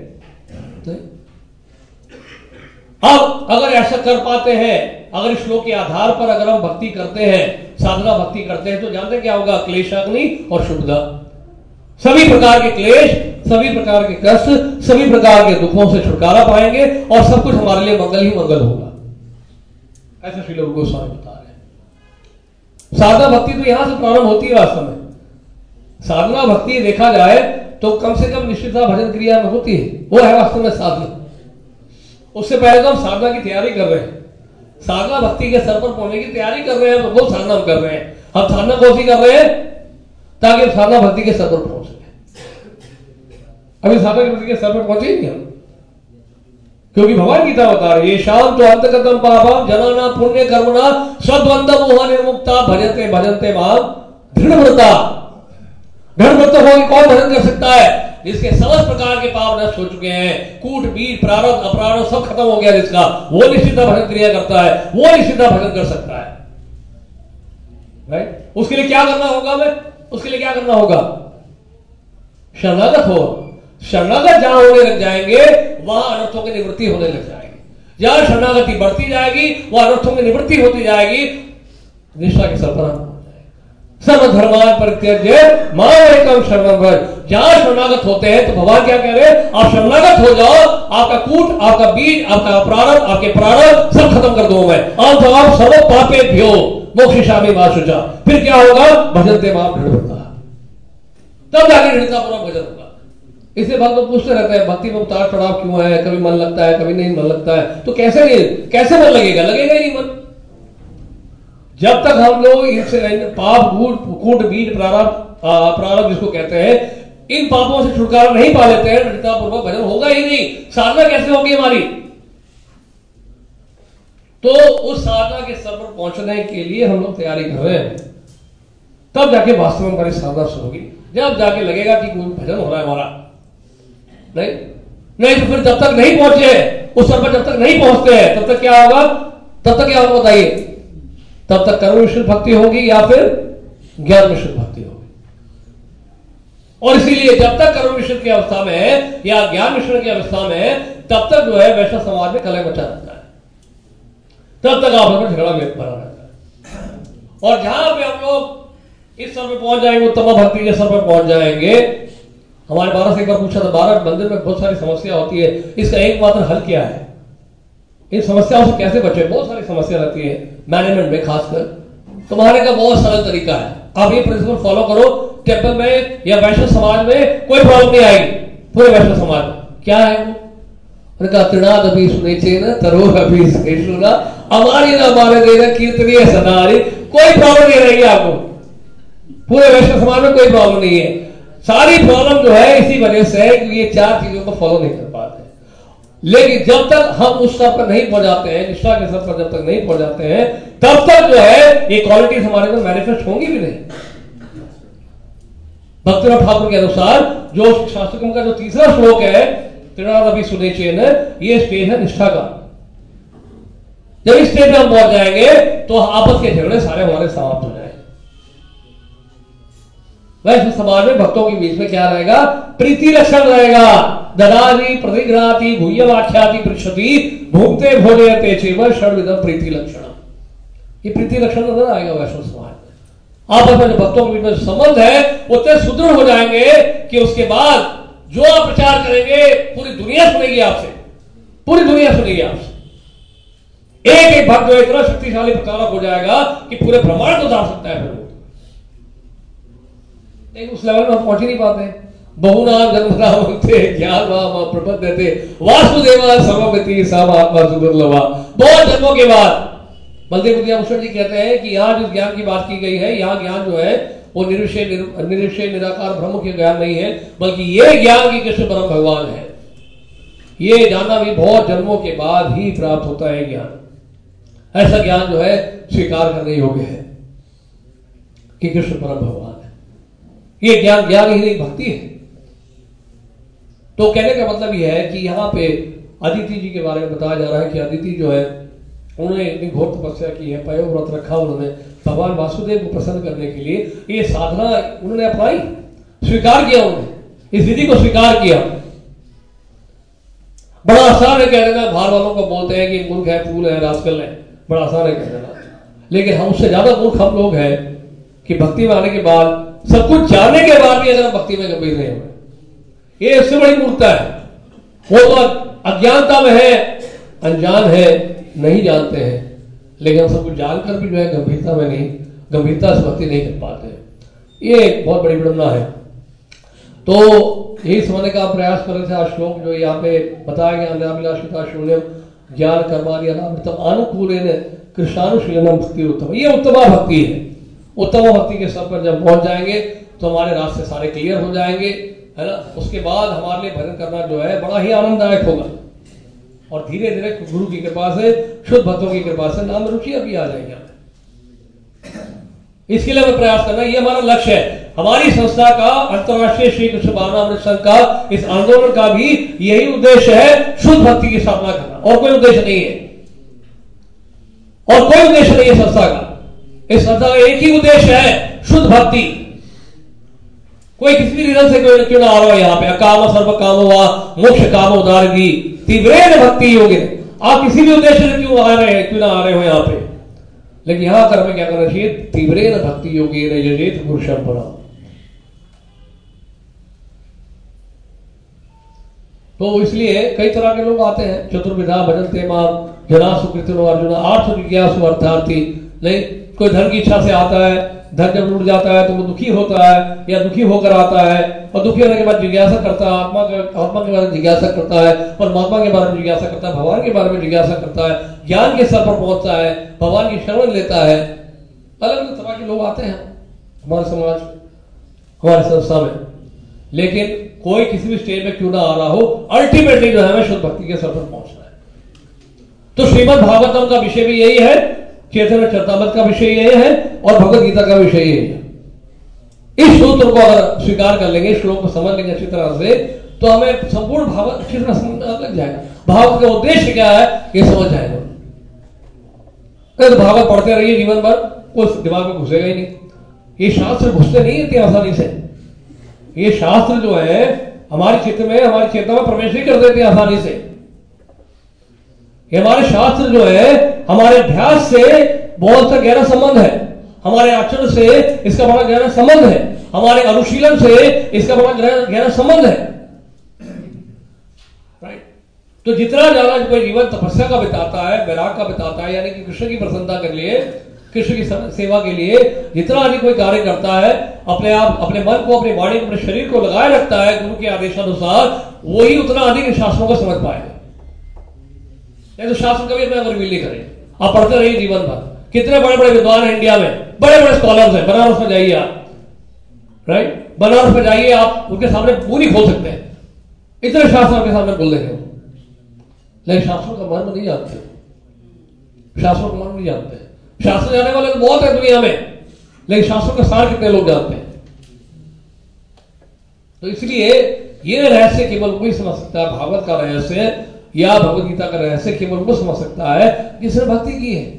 अब अगर ऐसा कर पाते हैं, अगर इस श्लोक के आधार पर अगर हम भक्ति करते हैं, साधना भक्ति करते हैं, तो जानते क्या होगा, क्लेशाग्नि और शुभदा, सभी प्रकार के क्लेश, सभी प्रकार के कष्ट, सभी प्रकार के दुखों से छुटकारा पाएंगे और सब कुछ हमारे लिए मंगल ही मंगल होगा। ऐसा श्री गुरु गोस्वामी बता रहे हैं। साधना भक्ति तो यहां से प्रारंभ होती है। वास्तव में साधना भक्ति देखा जाए तो कम से कम निश्चितता भजन क्रिया में होती है, वो है वास्तव में साधना। उससे पहले तो हम साधना की तैयारी कर रहे हैं, साधना भक्ति के स्तर पर पहुंचने की तैयारी कर रहे हैं, तो वो साधना हम कर रहे हैं। हम साधना कौन सी कर रहे हैं, ताकि हम साधना भक्ति के स्तर पर पहुंच सके। अभी साधना भक्ति के स्तर पर पहुंचे ही नहीं हम, क्योंकि भगवान गीता बता रही है, शाम तो अंतगतम पापम जनाना पुण्य कर्मणा सद्वंद मोह निर्मुक्ता भजते भजते भाव दृढ़व्रता। दृढ़व्रत हो कौन भजन कर सकता है, जिसके समस्त प्रकार के पाप नष्ट हो चुके हैं, कूट बीट प्रारब्ध अपराध सब खत्म हो गया जिसका, वो निश्चित भजन क्रिया करता है, वो निश्चित भजन कर सकता है। राइट? उसके लिए क्या करना होगा, मैं उसके लिए क्या करना होगा, शरणागत हो। शरणागत जहां होने लग जाएंगे वहां अनर्थों की निवृत्ति होने लग जाएगी। जहां शरणागति बढ़ती जाएगी वहां अनर्थों की निवृत्ति होती जाएगी, निष्ठा के सफर पहुंच जाएगी। सर्व धर्मान परित्यज्य मां एकम शरणं व्रज। जहां शरणागत होते हैं तो भगवान क्या कह रहे हैं, आप शरणागत हो जाओ, आपका कूट, आपका बीज, आपका प्रारब्ध, आपके प्रारब्ध सब खत्म कर दूं मैं। आप जवाब सर्व पापे भ्यो मोक्षिषामि मा शुचा। फिर क्या होगा, भजनते मां दृढ़व्रता, तब जाके दृढ़तापूर्वक भजन होगा। इसलिए भक्त लोग पूछते रहते हैं, भक्ति में उतार चढ़ाव क्यों है, कभी मन लगता है कभी नहीं मन लगता है। तो कैसे नहीं, कैसे मन लगेगा, लगेगा ही नहीं मन। जब तक हम लोग इनसे पाप कूट बीज प्रारब्ध प्रारब्ध जिसको कहते हैं, इन पापों से छुटकारा नहीं पा लेते हैं, दृढ़तापूर्वक भजन होगा ही नहीं। साधना कैसे होगी हमारी, तो उस साधना के स्तर पर पहुंचने के लिए हम लोग तैयारी कर रहे हैं, तब जाके वास्तव में हमारी साधना शुरू होगी। जब जाके लगेगा कि कोई भजन हो रहा है हमारा, नहीं नहीं तो फिर जब तक नहीं पहुंचे उस स्तर पर, जब तक नहीं पहुंचते हैं तब तक क्या होगा, तब तक क्या होगा बताइए, तब तक कर्म मिश्रित भक्ति होगी या फिर ज्ञान मिश्रित भक्ति होगी। और इसीलिए जब तक कर्म मिश्रित की अवस्था में है या ज्ञान मिश्रण की अवस्था में है, तब तक जो है वैष्णव समाज में कलह मचा रहता है, तब तक आप में झगड़ा बना रहता है। और जहां पे हम लोग इस स्तर पर पहुंच जाएंगे, उत्तम भक्ति के स्तर पर पहुंच जाएंगे। हमारे बारह से एक बार पूछा था, बारह मंदिर में बहुत सारी समस्या होती है, इसका एकमात्र हल क्या है, इन समस्याओं से कैसे बचे। बहुत सारी समस्या रहती है मैनेजमेंट में खासकर, तुम्हारे का बहुत सरल तरीका है, आप ये प्रिंसिपल फॉलो करो, टेम्पल में या वैष्णव समाज में कोई प्रॉब्लम नहीं आएगी। पूरे वैष्णव समाज में क्या है वो, तृणाद अभी सुने चेन तरोर अभी सुना हमारी ना मारे देना कीर्तनीय सदारी, कोई प्रॉब्लम नहीं रहेगी आपको। पूरे वैष्णव समाज में कोई प्रॉब्लम नहीं है। सारी प्रॉब्लम जो है इसी वजह से है कि ये चार चीजों को फॉलो नहीं कर पाते। लेकिन जब तक हम उस स्तर पर नहीं पहुंच जाते हैं, निष्ठा के स्तर पर जब तक नहीं पहुंच जाते हैं, तब तक जो है ये क्वालिटीज हमारे में मैनिफेस्ट होंगी भी नहीं। भक्तिनाथ ठाकुर के अनुसार जो शास्त्रक्रम का जो तीसरा श्लोक है, तृणाद अभी सुने चेन, ये स्टेज है निष्ठा का। जब इस स्टेज में हम पहुंच जाएंगे तो आपस के झगड़े सारे हमारे समाप्त हो जाएंगे। वैसे समाज में भक्तों के बीच में क्या रहेगा, प्रीति लक्षण रहेगा। ददाति प्रतिगृहाति भूयवाख्याति पृच्छति भुक्ते भोजयते चैव षड्विधम प्रीति लक्षण। ये प्रीति लक्षण नजर आएगा वैष्णव समाज में। आपस में भक्तों के बीच में संबंध है उतने सुदृढ़ हो जाएंगे कि उसके बाद जो आप प्रचार करेंगे पूरी दुनिया सुनेगी आपसे, पूरी दुनिया सुनेगी आपसे। एक एक भक्त जो इतना शक्तिशाली प्रचारक हो जाएगा कि पूरे ब्रह्मांड को जान सकता है। फिर वो उस लेवल में हम पहुंच ही नहीं पाते। बहुनाम जन्मनामन्ते ज्ञानवाम प्रपद्यते वासुदेवा सर्वमिति सर्वात्मा सुदुर्लभा। बहुत जन्मों के बाद बलदेव भूषण जी कहते हैं कि यहाँ जो ज्ञान की बात की गई है, यहाँ ज्ञान जो है वो निर्विषय निर्विषय निराकार ब्रह्म के ज्ञान नहीं है, बल्कि ये ज्ञान की कृष्ण परम भगवान है। ये जानना भी बहुत जन्मों के बाद ही प्राप्त होता है ज्ञान। ऐसा ज्ञान जो है स्वीकार करने योग्य है कि कृष्ण परम भगवान है। ये ज्ञान ज्ञान ही नहीं, भक्ति है। तो कहने का मतलब यह है कि यहाँ पे अदिति जी के बारे में बताया जा रहा है कि अदिति जो है उन्होंने इतनी घोर तपस्या की है, पयो व्रत रखा उन्होंने भगवान वासुदेव को प्रसन्न करने के लिए। ये साधना उन्होंने अपनाई, स्वीकार किया, उन्होंने इस विधि को स्वीकार किया। बड़ा आसान है कह देना, बाहर वालों को बोलते हैं कि मूर्ख है, फूल है, रास्कल है, बड़ा आसान है कह देना। लेकिन हम उससे ज्यादा मूर्ख हम लोग हैं कि भक्ति में आने के बाद, सब कुछ जानने के बाद भी अगर हम भक्ति में गंभीर नहीं हुए, ये इससे बड़ी मूर्खता है। वो तो अज्ञानता में है, अनजान है, नहीं जानते हैं, लेकिन हम सब कुछ जानकर भी जो है गंभीरता में नहीं, गंभीरता से भक्ति नहीं कर पाते। ये एक बहुत बड़ी विडंबना है। तो यही समझने का प्रयास कर रहे थे। आज श्लोक जो यहाँ पे बताया गया, अनाभिलाषिता शून्यम ज्ञान कर्मादि अनावृतम अनुकूलेन कृष्णानुशीलनम भक्ति उत्तम। ये उत्तमा भक्ति है। उत्तम भक्ति के स्तर पर जब पहुंच जाएंगे तो हमारे रास्ते सारे क्लियर हो जाएंगे, है ना। उसके बाद हमारे लिए भजन करना जो है बड़ा ही आनंददायक होगा, और धीरे धीरे गुरु की कृपा से, शुद्ध भक्तों की कृपा से नाम रुचियां भी आ जाएंगे। इसके लिए हमें प्रयास करना, ये हमारा लक्ष्य है। हमारी संस्था का, अंतर्राष्ट्रीय श्री कृष्ण भावनामृत संघ का, इस आंदोलन का भी यही उद्देश्य है, शुद्ध भक्ति की स्थापना करना, और कोई उद्देश्य नहीं है। और कोई उद्देश्य नहीं है संस्था का। इस संस्था का एक ही उद्देश्य है, शुद्ध भक्ति। कोई किसी भी रीजन से कोई क्यों ना आ रहा है यहाँ पे, अकाम सर्व कामो वा मोक्ष कामो उदारगी तीव्रेन भक्ति योगे। आप किसी भी उद्देश्य से क्यों आ रहे हैं, क्यों ना आ रहे हो यहाँ पे, लेकिन यहां कर हमें क्या करना चाहिए, तीव्रेन भक्ति योगे यजेत पुरुषम परम। तो इसलिए कई तरह के लोग आते हैं, चतुर्विधा भजन्ते माम जना सुकृतिनो अर्जुन आर्थ जिज्ञासु अर्थार्थी। नहीं, कोई धन की इच्छा से आता है, धन जब लूट जाता है तो वो दुखी होता है, या दुखी होकर आता है, और दुखी होने के बाद जिज्ञासा करता है, आत्मा के आत्मा के बारे में जिज्ञासा करता है, परमात्मा के बारे में जिज्ञासा करता है, भगवान के बारे में जिज्ञासा करता है, ज्ञान के स्तर पर पहुंचता है, भगवान की शरण लेता है। अलग अलग तरह के लोग आते हैं हमारे समाज, हमारे संस्था में। लेकिन कोई किसी भी स्टेज में क्यों ना आ रहा हो, अल्टीमेटली जो है हमें शुद्ध भक्ति के स्तर पर पहुंचना है। तो श्रीमद् भागवतम का विषय भी यही है, चैतन्य चरितामृत का विषय यही है, और भगवद गीता का विषय यही है। इस सूत्र को अगर स्वीकार कर लेंगे, श्लोक को समझ लेंगे अच्छी तरह से, तो हमें संपूर्ण भागवत अच्छी तरह समझ लग जाएगा। भागवत का उद्देश्य क्या है ये समझ जाएगा। तो भागवत पढ़ते रहिए जीवन भर, उस दिमाग में घुसेगा ही नहीं। ये शास्त्र घुसते नहीं इतनी आसानी से। ये शास्त्र जो है हमारे चित्त में, हमारी चेतना में प्रवेश नहीं कर देते आसानी से। ये हमारे शास्त्र जो है हमारे अभ्यास से बहुत सा गहरा संबंध है, हमारे आचरण से इसका बड़ा गहरा संबंध है, हमारे अनुशीलन से इसका बड़ा गहरा संबंध है। राइट। तो जितना ज्यादा कोई जीवन तपस्या का बिताता है, वैराग का बिताता है, यानी कि कृष्ण की प्रसन्नता के लिए, कृष्ण की सेवा के लिए जितना अधिक कोई कार्य करता है, अपने आप, अपने मन को, अपनी वाणी को, अपने शरीर को लगाए रखता है गुरु के आदेशानुसार, वही उतना अधिक शास्त्रों को समझ पाएगा। तो शास्त्र कभी अपना रिवील नहीं करें। आप पढ़ते रहिए जीवन भर। कितने बड़े बड़े विद्वान हैं इंडिया में, बड़े बड़े स्कॉलर्स हैं। बनारस में जाइए आप, राइट, बनारस में जाइए आप, उनके सामने मुंह नहीं खोल सकते, इतने शास्त्र उनके सामने बोल देंगे, लेकिन शास्त्रों का मर्म नहीं जानते। शास्त्रों का मर्म नहीं जानते। शास्त्र जानने वाले तो बहुत है दुनिया में, लेकिन शास्त्रों का सार कितने लोग जानते हैं। तो इसलिए ये रहस्य केवल वही समझ सकता है, भागवत का रहस्य या भगवद गीता का रहस्य केवल वो समझ सकता है जिसने भक्ति की है।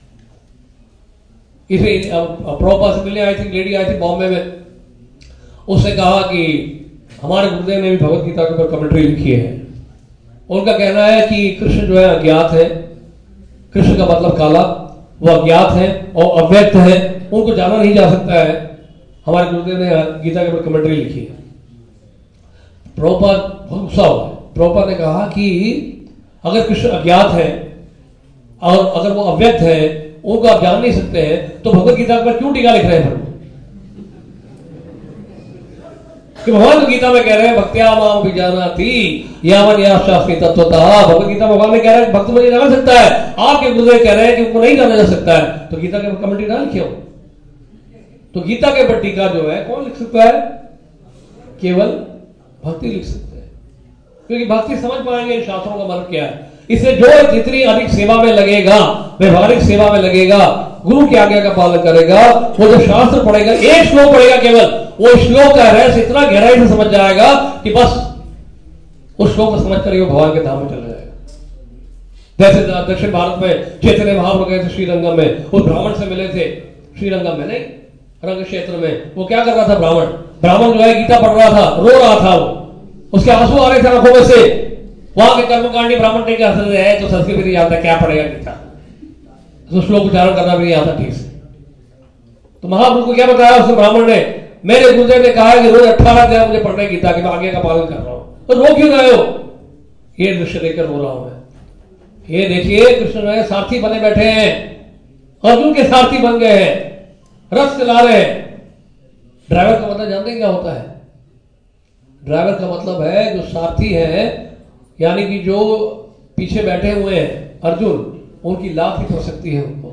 इसे प्रभुपाद से मिलने आई थी लेडी, आई थी बॉम्बे में, उसने कहा कि हमारे गुरुदेव ने भी भगवद गीता के ऊपर कमेंट्री लिखी है। उनका कहना है कि कृष्ण जो है अज्ञात है, कृष्ण का मतलब काला, वो अज्ञात है और अव्यक्त है, उनको जाना नहीं जा सकता है। हमारे गुरुदेव ने गीता के ऊपर कमेंट्री लिखी है। प्रभुपाद बहुत गुस्सा हुआ। प्रभुपाद ने कहा कि अगर कृष्ण अज्ञात है और अगर वो अव्यक्त है, उनको आप जान नहीं सकते हैं, तो भगवद गीता पर क्यों टीका लिख रहे हैं? कि भगवान गीता में कह रहे हैं भक्त्या माम विजानाति यावन या शास्त्री तत्वतः। भगवत गीता भगवान ने कह रहे हैं भक्त मुझे जान सकता है, आपके गुरुदेव कह रहे हैं कि उनको नहीं जाना जा सकता है, तो गीता के कमेंट्री ना लिखे हो। तो गीता के ऊपर टीका जो है कौन लिख सकता है? केवल भक्ति लिख सकते हैं, क्योंकि भक्ति समझ पाएंगे इन शास्त्रों का मतलब क्या है। इसलिए जो जितनी अधिक सेवा में लगेगा, व्यवहारिक सेवा में लगेगा, गुरु की आज्ञा का पालन करेगा, वो जो शास्त्र पढ़ेगा, एक श्लोक पढ़ेगा केवल, वो श्लोक का रहस्य इतना गहराई से समझ जाएगा कि बस उस श्लोक को समझ कर वो भगवान के धाम में चला जाएगा। जैसे दक्षिण भारत में चैतन्य महाप्रभु गए थे श्रीरंगम में, उस ब्राह्मण से मिले थे श्रीरंगम में, नहीं रंग क्षेत्र में। वो क्या कर रहा था? ब्राह्मण ब्राह्मण जो है गीता पढ़ रहा था, रो रहा था, वो उसके आंसू आ रहे थे आंखों में से। वहां के कर्मकांडी ब्राह्मण ने क्या है, तो संस्कृत भी नहीं आता, क्या पढ़ेगा गीता, तो श्लोक उच्चारण करना भी नहीं आता ठीक से। तो महाप्रभु को क्या बताया उस ब्राह्मण ने? मेरे गुरुदेव ने कहा कि रोज अठारह अध्याय मुझे पढ़ने गीता की, मैं आगे का पालन कर रहा हूं। तो रो क्यों रहे हो? ये दृश्य देखकर रो रहा हूं मैं। ये देखिए कृष्ण ने सारथी बने बैठे हैं, अर्जुन के सारथी बन गए हैं, रथ चला रहे हैं। ड्राइवर का मतलब जानते हैं क्या होता है? ड्राइवर का मतलब है जो सारथी है, यानी कि जो पीछे बैठे हुए हैं अर्जुन, उनकी लात भी पड़ सकती है, उनको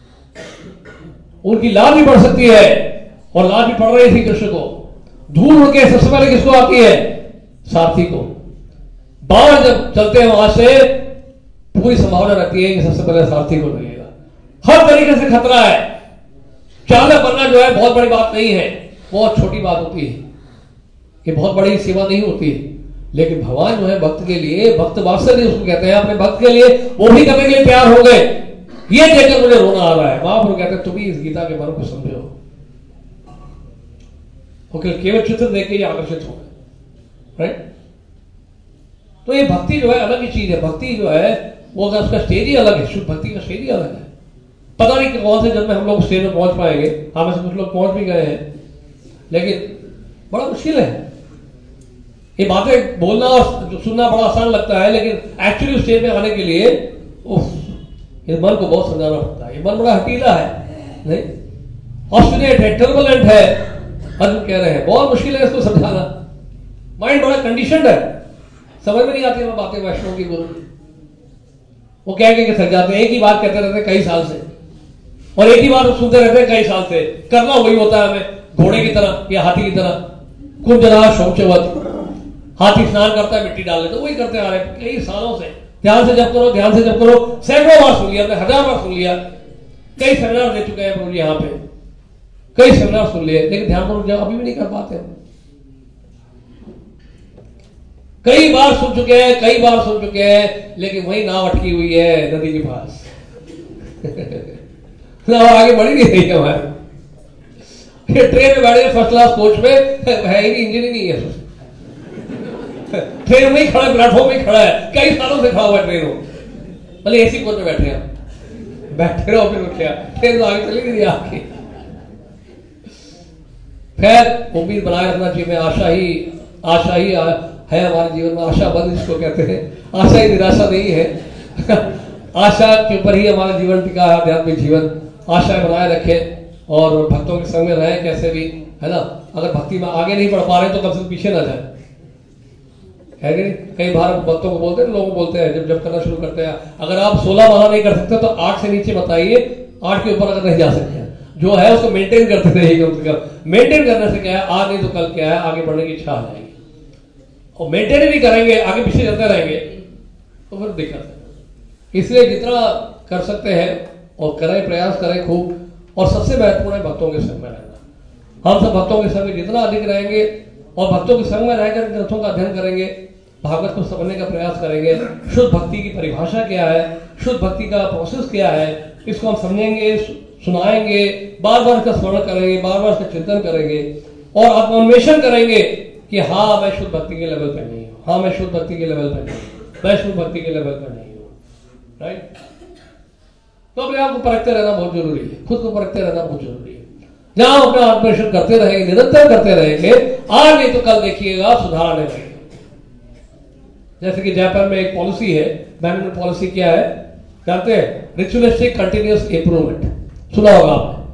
उनकी लात भी पड़ सकती है, और लात भी पड़ रही थी कृष्ण को। धूल उड़ के सबसे पहले किसको आती है? सारथी को। बाण जब चलते हैं वहां से पूरी संभावना रहती है कि सबसे पहले सारथी को लगेगा। हर तरीके से खतरा है। चालक बनना जो है बहुत बड़ी बात नहीं है, बहुत छोटी बात होती है, ये बहुत बड़ी सेवा नहीं होती है। लेकिन भगवान जो है भक्त के लिए, भक्त वात्सल्य उसको कहते हैं, अपने भक्त के लिए वो भी करने के लिए तैयार हो गए। ये देखकर मुझे रोना आ रहा है। महाप्रभु कहते हैं तुम ही इस गीता के मन को समझो। ओके, केवल चित्र देख के आकर्षित हो गए, राइट? तो ये भक्ति जो है अलग ही चीज है। भक्ति जो है वो उसका स्टेज ही अलग है, शुद्ध भक्ति का स्टेज ही अलग है। पता नहीं कौन से जन्म में हम लोग स्टेज में पहुंच पाएंगे। हमें से कुछ लोग पहुंच भी गए हैं, लेकिन बड़ा मुश्किल है। ये बातें बोलना और सुनना बड़ा आसान लगता है, लेकिन एक्चुअली स्टेज में आने के लिए उफ, इस मन को बहुत समझाना पड़ता है। ये मन बड़ा हटीला है, नहीं ऑस्ट्रेलिएट है, टर्बुलेंट है। अर्जुन कह रहे हैं बहुत मुश्किल है इसको समझाना। माइंड बड़ा कंडीशनड है, समझ में नहीं आती है बातें वैष्णव की। गुरु वो कह के थक जाते हैं, एक ही बात कहते रहते हैं कई साल से, और एक ही बात सुनते रहते हैं कई साल से। करना वही होता है हमें, घोड़े की तरह या हाथी की तरह। कुंजरा शौचवत, हाथी स्नान करता है मिट्टी डाल लेता, तो वही करते आ रहे हैं कई सालों से। ध्यान से जप करो, ध्यान से जप करो, सैकड़ों बार सुन लिया, हजार बार सुन लिया, कई सेमिनार दे चुके हैं प्रभु यहाँ पे, कई सेमिनार सुन लिए, लेकिन ध्यानपूर्वक जब अभी भी नहीं कर पाते हम। कई बार सुन चुके हैं, कई बार सुन चुके हैं, लेकिन वही नाव अटकी हुई है नदी के पास। नाव आगे बढ़ी नहीं रही है हमारी। ट्रेन में बैठे फर्स्ट क्लास कोच में है ही इंजन ही नहीं है, ट्रेन में ही खड़ा है, प्लेटफॉर्म में खड़ा है, कई सालों से खड़ा हुआ है ट्रेन में। भले एसी कोच में बैठे हैं, बैठे रहो फिर उठे, ट्रेन तो आगे चली नहीं रही आपकी। खैर उम्मीद बनाए रखना चाहिए। मैं आशा ही आशा ही आ, है हमारे जीवन में। आशा बंद इसको कहते हैं, आशा ही निराशा नहीं है। आशा के ऊपर ही हमारा जीवन टिका है, आध्यात्मिक जीवन। आशाएं बनाए रखें और भक्तों के संग में रहें कैसे भी, है ना। अगर भक्ति में आगे नहीं बढ़ पा रहे तो कम से कम पीछे ना जाए, है कि नहीं। कई बार भक्तों को बोलते हैं, लोग बोलते हैं जब जब करना शुरू करते हैं, अगर आप सोलह माला नहीं कर सकते तो आठ से नीचे बताइए, आठ के ऊपर अगर नहीं जा सकते जो है उसको मेंटेन करते रहिए कम से कम। मेंटेन करने से क्या है, आज नहीं तो कल क्या है, आगे बढ़ने की इच्छा आ जाएगी। और मेंटेन ही नहीं करेंगे, आगे पीछे चलते रहेंगे तो फिर दिक्कत है। इसलिए जितना कर सकते हैं और करें, प्रयास करें खूब। और सबसे महत्वपूर्ण है भक्तों के संग में रहना। हम सब भक्तों के संग में जितना अधिक रहेंगे और भक्तों के संग में रहकर ग्रंथों का अध्ययन करेंगे, भागवत को समझने का प्रयास करेंगे, शुद्ध भक्ति की परिभाषा क्या है, शुद्ध भक्ति का प्रोसेस क्या है, इसको हम समझेंगे, सुनाएंगे, बार बार इसका स्मरण करेंगे, बार बार इसका चिंतन करेंगे और आत्मन्वेषण करेंगे कि हाँ मैं शुद्ध भक्ति के लेवल पर नहीं हूँ, हाँ मैं शुद्ध भक्ति के लेवल पर नहीं हूँ, मैं शुद्ध भक्ति के लेवल पर नहीं हूँ, राइट। तो अपने आप को परखते रहना बहुत जरूरी है, खुद को परखते रहना बहुत जरूरी है। जहां अपना आत्मन्वेषण करते रहेंगे, निरंतर करते रहेंगे, आज नहीं तो कल देखिएगा सुधार आने लगेगा। जैसे कि जापान में एक पॉलिसी है, मैनेजमेंट पॉलिसी क्या है जानते हैं? रिचुअलिस्टिक कंटिन्यूअस इंप्रूवमेंट, सुना होगा आपने।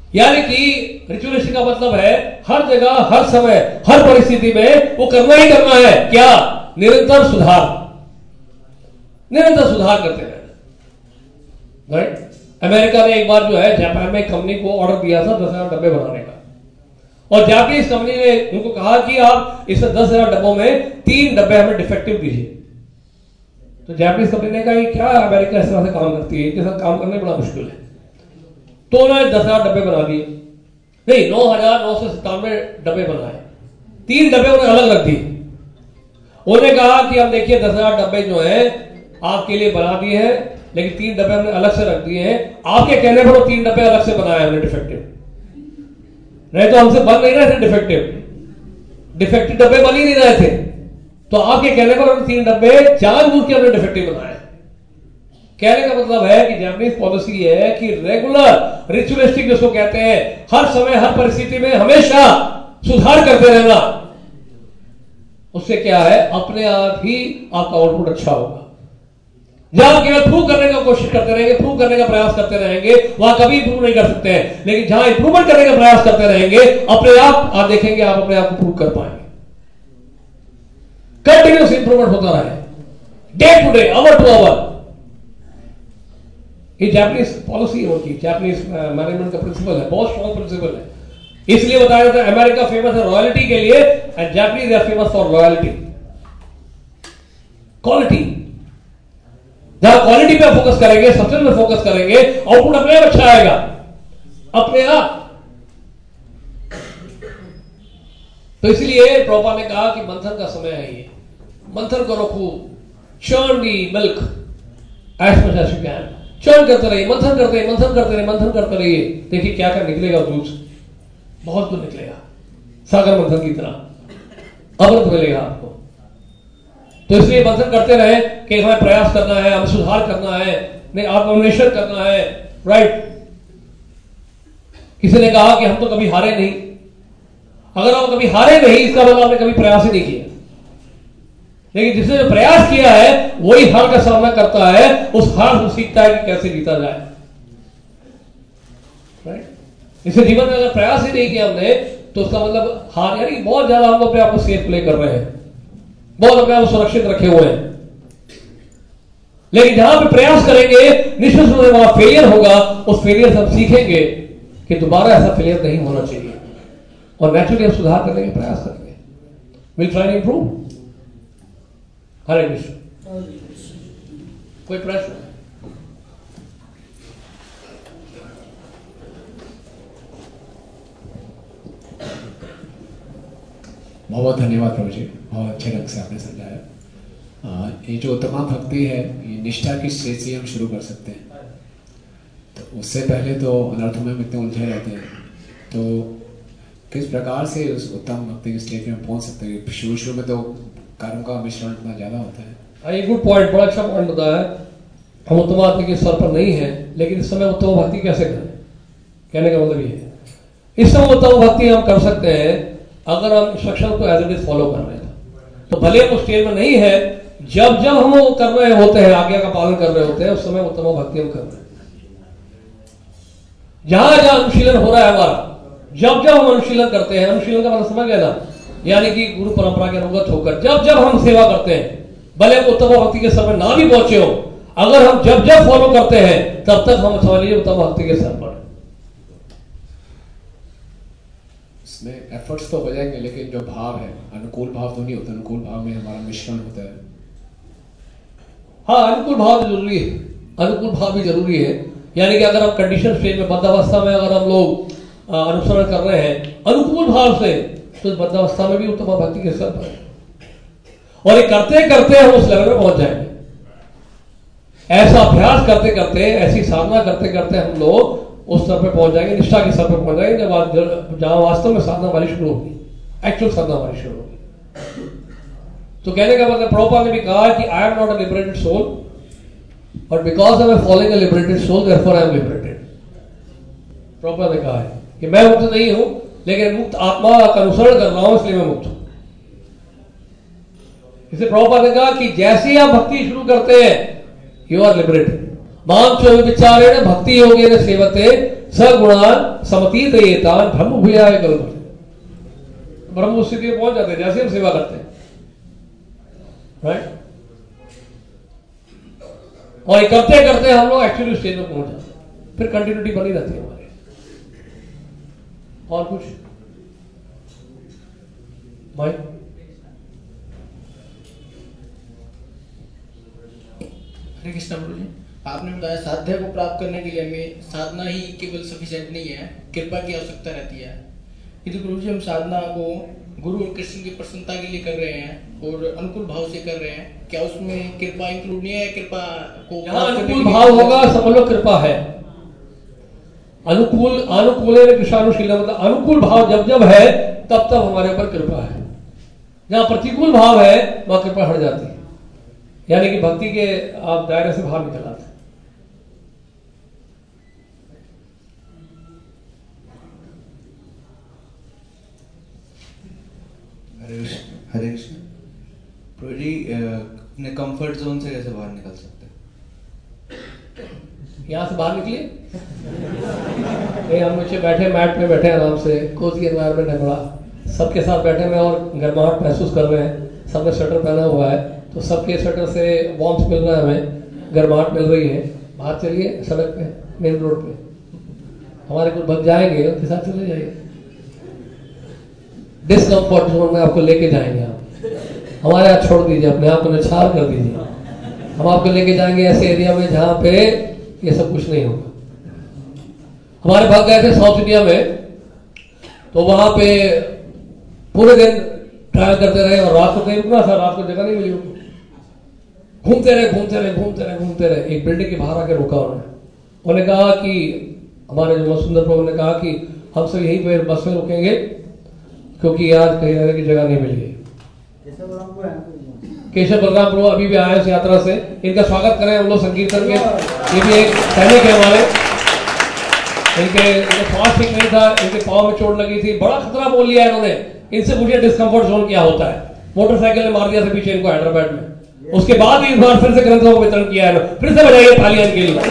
यानी कि रिचुअलिस्टिक का मतलब है हर जगह, हर समय, हर परिस्थिति में वो करना ही करना है। क्या? निरंतर सुधार, निरंतर सुधार करते रहना। राइट? अमेरिका ने एक बार जो है जापान में कंपनी को ऑर्डर दिया था दस हजार डब्बे बनाने का, और जापानीज कंपनी ने उनको कहा कि आप इस दस हजार डब्बों में तीन डब्बे हमें डिफेक्टिव दीजिए। तो जापानीज कंपनी ने कहा कि क्या अमेरिका इस तरह से काम करती है, इनके साथ काम करना बड़ा मुश्किल है। तो उन्होंने दस हजार डब्बे बना दिए, नहीं नौ हजार नौ सौ सत्तानवे डब्बे बनाए, तीन डब्बे उन्हें अलग रख दिए। उन्होंने कहा कि हम देखिए दस हजार डब्बे जो है आपके लिए बना दिए हैं, लेकिन तीन डब्बे हमने अलग से रख दिए हैं। आपके कहने पर वो तीन डब्बे अलग से बनाए हमने डिफेक्टिव, नहीं तो हमसे बन नहीं रहे थे डिफेक्टिव, डिफेक्टिव डब्बे बन ही नहीं रहे थे। तो आपके कहने पर हमने तीन डब्बे जानबूझ के हमने डिफेक्टिव बनाए। कहने का मतलब है कि जापानीज पॉलिसी है कि रेगुलर रिचुअलिस्टिक जिसको कहते हैं, हर समय हर परिस्थिति में हमेशा सुधार करते रहना। उससे क्या है, अपने आप ही आपका आउटपुट अच्छा होगा। जहां केवल प्रूव करने का कोशिश करते रहेंगे, प्रूव करने का प्रयास करते रहेंगे, वहां कभी इंप्रूव नहीं कर सकते हैं। लेकिन जहां इंप्रूवमेंट करने का प्रयास करते रहेंगे, अपने आप आप देखेंगे आप अपने आप को प्रूव कर पाएंगे। कंटिन्यूस इंप्रूवमेंट होता रहे, day to day, hour to hour. ये जापानीज पॉलिसी है उनकी, जापानीज मैनेजमेंट का प्रिंसिपल है, बहुत स्ट्रॉन्ग प्रिंसिपल है। इसलिए बताया जाता है अमेरिका फेमस है रॉयल्टी के लिए, and Japanese are famous for loyalty, quality. जहां क्वालिटी पे फोकस करेंगे, सब्सटेंस पे फोकस करेंगे, आउटपुट अपने आप अच्छा आएगा, अपने आप। तो इसलिए प्रभुपाद ने कहा कि मंथन का समय है, ये मंथन करो खूब, churn the milk as much as you can, churn करते रहिए, मंथन करते रहिए, मंथन करते रहिए, मंथन करते रहिए। देखिए क्या क्या निकलेगा, दूध बहुत दूध निकलेगा, सागर मंथन की तरह अमृत मिलेगा आपको। तो इसलिए मंथन करते रहे कि हमें प्रयास करना है, हमें सुधार करना है, नहीं आत्मन्वेषण करना है। राइट? किसी ने कहा कि हम तो कभी हारे नहीं। अगर हम कभी हारे नहीं, इसका मतलब आपने कभी प्रयास ही नहीं किया। लेकिन जिसने जो प्रयास किया है वही हार का सामना करता है, उस हार से सीखता है कि कैसे जीता जाए। राइट? इसे जीवन में अगर प्रयास ही नहीं किया हमने, तो उसका मतलब हार, यानी बहुत ज्यादा हम अपने आप को सेफ प्ले कर रहे हैं, बहुत अपने आप को सुरक्षित रखे हुए हैं। लेकिन जहां पे प्रयास करेंगे, निश्चित रूप से वहां फेलियर होगा। उस फेलियर से हम सीखेंगे कि दोबारा ऐसा फेलियर नहीं होना चाहिए, और नेचुरली हम सुधार करने का प्रयास करेंगे। Will try to improve. Hare Krishna. कोई प्रश्न? बहुत बहुत धन्यवाद प्रभु जी, बहुत अच्छे ढंग से आपने समझाया। ये जो उत्तमा भक्ति है, ये निष्ठा की स्टेज से हम शुरू कर सकते हैं। तो उससे पहले तो अनर्थों में इतने उलझे रहते हैं, तो किस प्रकार से उस उत्तम भक्ति की स्टेज में पहुंच सकते हैं? शुरू शुरू में तो कर्म का मिश्रण इतना ज्यादा होता है। ये गुड पॉइंट, बड़ा अच्छा पॉइंट बताया है। हम उत्तम भक्ति के स्तर पर नहीं है, लेकिन इस समय उत्तम भक्ति कैसे करें, कहने का मतलब ये है। इस समय उत्तम भक्ति हम कर सकते हैं अगर हम इंस्ट्रक्शन को एज इट इज फॉलो कर रहे हैं। तो भले हम उस स्टेज में नहीं है, जब जब हम वो कर रहे होते हैं, आज्ञा का पालन कर रहे होते हैं, उस समय उत्तम भक्ति हम कर रहे हैं। जहां जहां अनुशीलन हो रहा है हमारा, जब जब हम अनुशीलन करते हैं, अनुशीलन का मतलब समझ गया ना, यानी कि गुरु परंपरा के अनुगत होकर जब जब हम सेवा करते हैं, भले हम उत्तम भक्ति के स्तर पर ना भी पहुंचे हो, अगर हम जब जब फॉलो करते हैं, तब तक हम समझ लीजिए उत्तम भक्ति के स्तर पर। इसमें एफर्ट्स तो हो जाएंगे, लेकिन जो भाव है, अनुकूल भाव तो नहीं होता, अनुकूल भाव में हमारा मिश्रण होता है। हाँ, अनुकूल भाव जरूरी है, अनुकूल भाव भी जरूरी है। यानी कि अगर हम कंडीशन स्टेज में, बद्धावस्था में अगर हम लोग अनुसरण कर रहे हैं अनुकूल भाव से, तो बद्धावस्था में भी उत्तम भक्ति के स्तर पर है, और ये करते करते हम उस लेवल में पहुंच जाएंगे। ऐसा अभ्यास करते करते, ऐसी साधना करते करते हम लोग उस स्तर पर पहुंच जाएंगे, निष्ठा के स्तर पर पहुंच जाएंगे, जब जहां वास्तव में साधना हमारी शुरू होगी, एक्चुअल साधना हमारी शुरू होगी। तो कहने का मतलब, प्रभुपाद ने भी कहा कि I am not a liberated soul, but because I am following a liberated soul, therefore I am liberated. Prabhupada ने कहा है कि मैं मुक्त नहीं हूं, लेकिन मुक्त आत्मा का अनुसरण कर रहा हूं, इसलिए मैं मुक्त हूं। इसलिए प्रभुपाद ने कहा कि जैसे ही आप भक्ति शुरू करते हैं, यू आर लिबरेटेड। मां च विचारेण भक्ति योगेन सेवते सगुणान समतीत एतान ब्रह्म भूयाय कल्पते। ब्रह्म उस स्थिति में पहुंच जाते हैं जैसे हम सेवा करते हैं, राइट। और करते करते हम लोग एक्चुअली स्टेज में पहुंच जाते हैं, फिर कंटिन्यूटी बनी रहती है हमारी। और कुछ भाई? हरे कृष्ण प्रभु जी, आपने बताया साध्य को प्राप्त करने के लिए हमें साधना ही केवल सफिशिएंट नहीं है, कृपा की आवश्यकता रहती है। यदि प्रभु जी हम साधना को गुरु और कृष्ण की प्रसन्नता के लिए कर रहे हैं और अनुकूल भाव से कर रहे हैं, क्या उसमें कृपा इंक्लूड नहीं है? कृपा को जहां अनुकूल भाव होगा समझ लो कृपा है। अनुकूल अनुकूल कृष्णानुशील मतलब अनुकूल भाव जब जब है तब तब हमारे ऊपर कृपा है। जहां प्रतिकूल भाव है वहां कृपा हट जाती है, यानी कि भक्ति के आप दायरे से बाहर निकल आते हैं। हरे कृष्ण प्रभु जी, अपने कंफर्ट जोन से कैसे बाहर निकल सकते हैं? यहां से बाहर निकलिए। हम नीचे बैठे, मैट पे बैठे आराम से, कोजी एनवायरनमेंट है बड़ा, सबके साथ बैठे में और गर्माहट महसूस कर रहे हैं। सबने स्वेटर पहना हुआ है तो सबके स्वेटर से वार्मथ मिल रहा है, हमें गर्माहट मिल रही है। बाहर चलिए सड़क पे, मेन रोड पे, हमारे कुछ बच जाएंगे उनके साथ चले जाइए। डिस्कम्फर्ट जोन में आपको लेके जाएंगे, आप हमारे हाथ छोड़ दीजिए, अपने आप को निछावर कर दीजिए। हम आपको लेके जाएंगे ऐसे एरिया में जहां पे ये सब कुछ नहीं होगा। हमारे भाग गए थे साउथ इंडिया में, तो वहां पे पूरे दिन ट्रायल करते रहे और रात को कहीं रुकना था, रात को जगह नहीं मिली उनको। घूमते रहे घूमते रहे घूमते रहे घूमते रहे एक बिल्डिंग के बाहर आके रुका उन्होंने। उन्होंने कहा कि हमारे जो सुंदर प्रभु ने कहा कि हम सब यहीं पे बस में रुकेंगे क्योंकि आज कहीं रहने की जगह नहीं मिली है। केशव बलराम प्रभु अभी भी आए इस यात्रा से, इनका स्वागत करें हम लोग संकीर्तन के। ये भी एक सैनिक है हमारे। इनके इनके स्वास्थ्य ठीक नहीं था, इनके पाँव में चोट लगी थी, बड़ा खतरा बोल लिया इन्होंने। इनसे पूछिए डिस्कम्फर्ट जोन क्या होता है। मोटरसाइकिल ने मार दिया था पीछे इनको हैदराबाद में। उसके बाद ही इस बार फिर से ग्रंथों को वितरण किया है। फिर से बजाइए तालियां इनके लिए।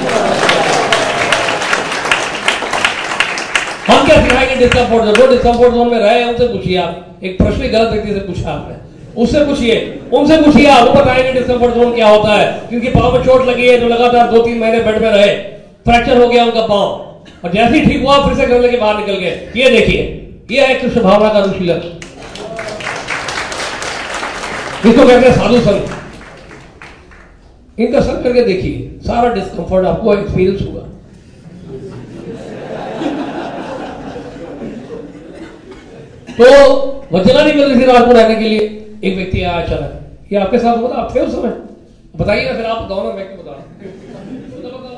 हम क्या सिखाएंगे डिस्कम्फर्ट जोन? जो डिस्कम्फर्ट जोन में रहे उनसे पूछिए आप। एक प्रश्न गलत व्यक्ति से पूछा आपने, उससे पूछिए, उनसे पूछिए, आप वो बताएंगे डिस्कम्फर्ट जोन क्या होता है। क्योंकि पांव में चोट लगी है, जो लगातार दो तीन महीने बेड में रहे, फ्रैक्चर हो गया उनका पांव, और जैसे ही ठीक हुआ फिर से घर लेके बाहर निकल गए। ये देखिए, ये है कृष्ण भावना का अनुशीलन, इसको कहते हैं साधु संग। इनका संग करके देखिए, सारा डिस्कम्फर्ट आपको एक्सपीरियंस होगा। तो वह जगह नहीं मिल रही थी रात को रहने के लिए। एक व्यक्ति आया अचानक, ये आपके साथ हुआ था? आप थे उस समय? बताइए ना, फिर आप बताओ ना, मैं क्यों बता रहा हूं।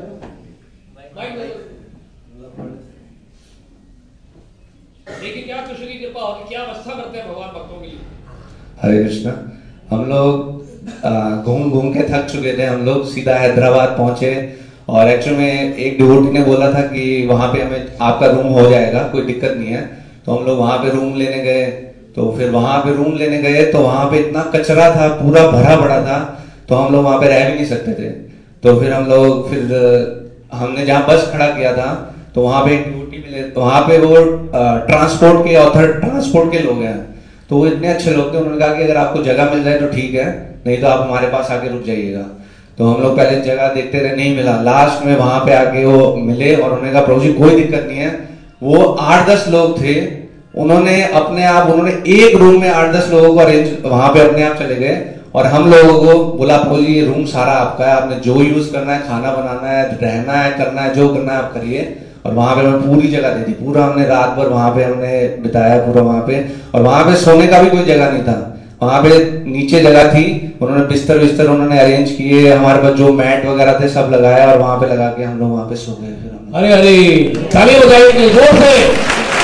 देखिए क्या कृष्ण की कृपा होती, क्या अवस्था करते हैं भगवान भक्तों के लिए। हरे कृष्णा, हम लोग घूम घूम के थक चुके थे। हम लोग सीधा हैदराबाद पहुंचे और एक्चुअली में एक डिवोटी ने बोला था कि वहां पे हमें आपका रूम हो जाएगा, कोई दिक्कत नहीं है। तो हम लोग वहां पे रूम लेने गए। तो फिर वहां पे रूम लेने गए तो वहां पे इतना कचरा था, पूरा भरा पड़ा था, तो हम लोग वहां पे रह भी नहीं सकते थे। तो फिर हम लोग फिर हमने जहाँ बस खड़ा किया था तो वहां पे एक ड्यूटी मिले, तो वहां पे वो ट्रांसपोर्ट के ऑथर ट्रांसपोर्ट के लोग हैं, तो वो इतने अच्छे लोग थे। उन्होंने कहा कि अगर आपको जगह मिल जाए तो ठीक है, नहीं तो आप हमारे पास आके रुक जाइएगा। तो हम लोग पहले जगह देखते रहे, नहीं मिला। लास्ट में वहां पे आके वो मिले और उन्होंने कहा प्रभु जी कोई दिक्कत नहीं है। वो आठ दस लोग थे, उन्होंने अपने आप उन्होंने एक रूम में आठ दस लोगों को अरेंज, वहां पे अपने आप चले गए और हम लोगों को बोला प्रभु जी ये रूम सारा आपका है, आपने जो यूज करना है, खाना बनाना है, रहना है, करना है, जो करना है आप करिए। और वहां पे हमें पूरी जगह दी थी, पूरा हमने रात भर वहां पे हमने बिताया पूरा वहां पे। और वहां पे सोने का भी कोई जगह नहीं था, वहां पे नीचे जगह थी, उन्होंने बिस्तर बिस्तर उन्होंने अरेंज किए, हमारे पास जो मैट वगैरह थे सब लगाया और वहां पे लगा के हम लोग वहां पे सो गए। फिर अरे अरे ताली बजाइए जोर से।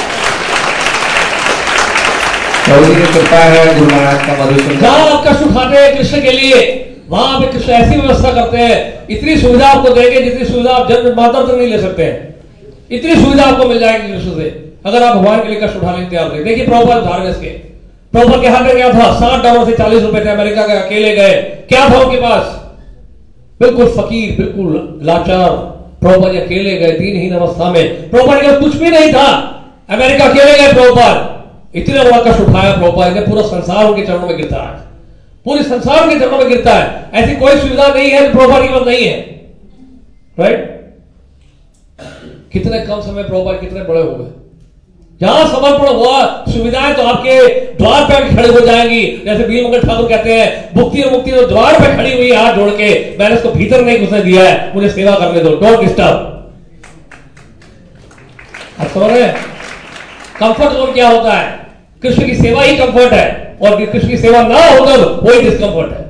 प्रभु जी की कृपा है, गुरु महाराज का मधुसूदन। जहां आप कष्ट उठाते हैं कृष्ण के लिए, वहां पे कृष्ण ऐसी व्यवस्था करते हैं, इतनी सुविधा आपको देंगे जितनी सुविधा आप जन्म माता तक नहीं ले सकते हैं। इतनी सुविधा आपको मिल जाएगी कृष्ण से, अगर आप भगवान के लिए कष्ट उठाने के तैयार थे। देखिए प्रभुपाद उदाहरण इसके, प्रभुपाद के हाथ में क्या था? सात डॉलर से चालीस रुपए थे, अमेरिका के अकेले गए, क्या था उनके पास? बिल्कुल फकीर, बिल्कुल लाचार। प्रभुपाद जी अकेले गए दीनहीन अवस्था में, प्रभुपाद के कुछ भी नहीं था, अमेरिका अकेले गए प्रभुपाद, इतने बड़ा कष्ट उठाया प्रभुपाद ने, पूरा संसार उनके चरणों में गिरता है, पूरे संसार के चरणों में गिरता है। ऐसी कोई सुविधा नहीं है प्रभुपाद की बात नहीं है, राइट। कितने कम समय प्रभुपाद कितने बड़े हो गए, जहां समर्पण हुआ सुविधाएं तो आपके द्वार पर खड़े हो जाएंगी। जैसे वीर मंगल ठाकुर कहते हैं, भुक्ति और मुक्ति तो द्वार पर खड़ी हुई, हाथ जोड़ के, मैंने उसको भीतर नहीं घुसने दिया है, मुझे सेवा करने दो, डोंट डिस्टर्ब। आप समझ रहे हैं कंफर्ट जोन क्या होता है? कृष्ण की सेवा ही कंफर्ट है, और कृष्ण की सेवा ना होकर वही डिस्कंफर्ट है।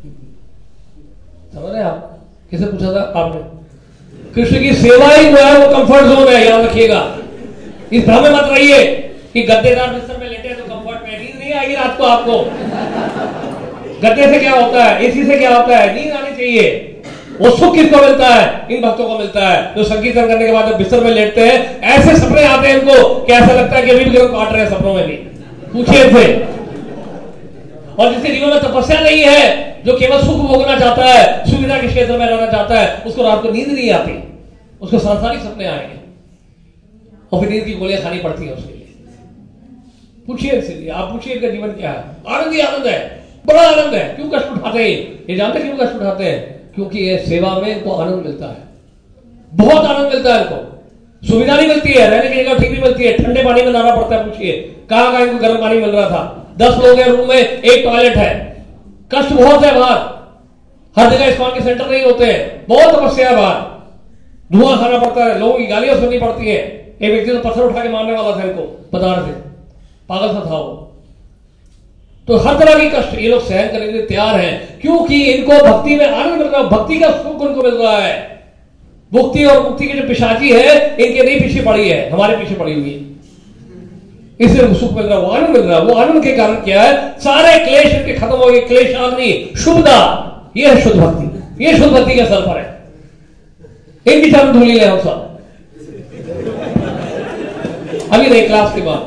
समझ रहे हैं आप? किसे पूछा था आपने? कृष्ण की सेवा ही जो है वो कंफर्ट जोन है, याद रखिएगा। इस भ्रम में मत रहिए कि गद्देदार बिस्तर में लेटे तो कंफर्ट में, नींद नहीं आएगी रात को आपको। गद्दे से क्या होता है, एसी से क्या होता है? नींद आनी चाहिए। वो सुख किसको मिलता है? इन भक्तों को मिलता है जो संकीर्तन करने के बाद जब बिस्तर में लेटते हैं, ऐसे सपने आते हैं इनको कि ऐसा लगता है कि अभी भी लोग काट रहे हैं सपनों में भी। पूछिए इनसे। और जिसके जीवन में तपस्या नहीं है, जो केवल सुख भोगना चाहता है, सुविधा के क्षेत्र में रहना चाहता है, उसको रात को नींद नहीं आती, उसको सांसारिक सपने आएंगे और फिर नींद की गोलियां खानी पड़ती है उसके लिए। पूछिए इसीलिए, आप पूछिए इनका जीवन क्या है? आनंद ही आनंद है, बड़ा आनंद है। क्यों कष्ट उठाते हैं? ये जानते क्यों कष्ट उठाते हैं? क्योंकि ये सेवा में इनको आनंद मिलता है, बहुत आनंद मिलता है इनको। सुविधा नहीं मिलती है, रहने की जगह ठीक नहीं मिलती है, ठंडे पानी में नहाना पड़ता है। पूछिए कहां कहां इनको गर्म पानी मिल रहा था? दस लोग हैं रूम में, एक टॉयलेट है, कष्ट बहुत है बाहर, हर जगह इस्कॉन के सेंटर नहीं होते हैं, बहुत तपस्या है बाहर, धुआं खाना पड़ता है, लोगों की गालियां सुननी पड़ती है। एक व्यक्ति तो पत्थर उठा के मारने वाला था इनको, पदार से, पागल सा था वो। तो हर तरह की कष्ट ये लोग सहन करने के लिए तैयार हैं, क्योंकि इनको भक्ति में आनंद मिल रहा है, भक्ति का सुख उनको मिल रहा है। मुक्ति और मुक्ति की जो पिशाची है, इनके नहीं पीछे पड़ी है, हमारे पीछे पड़ी हुई है, इसलिए सुख मिल रहा है, वो आनंद मिल रहा है। वो आनंद के कारण क्या है? सारे क्लेश इनके खत्म हो गए, क्लेशाग्नि शुभदा, ये है शुद्ध भक्ति, ये शुद्ध भक्ति के सर पर है। इनकी चरण धूली ले हम सब अभी नहीं, क्लास के बाद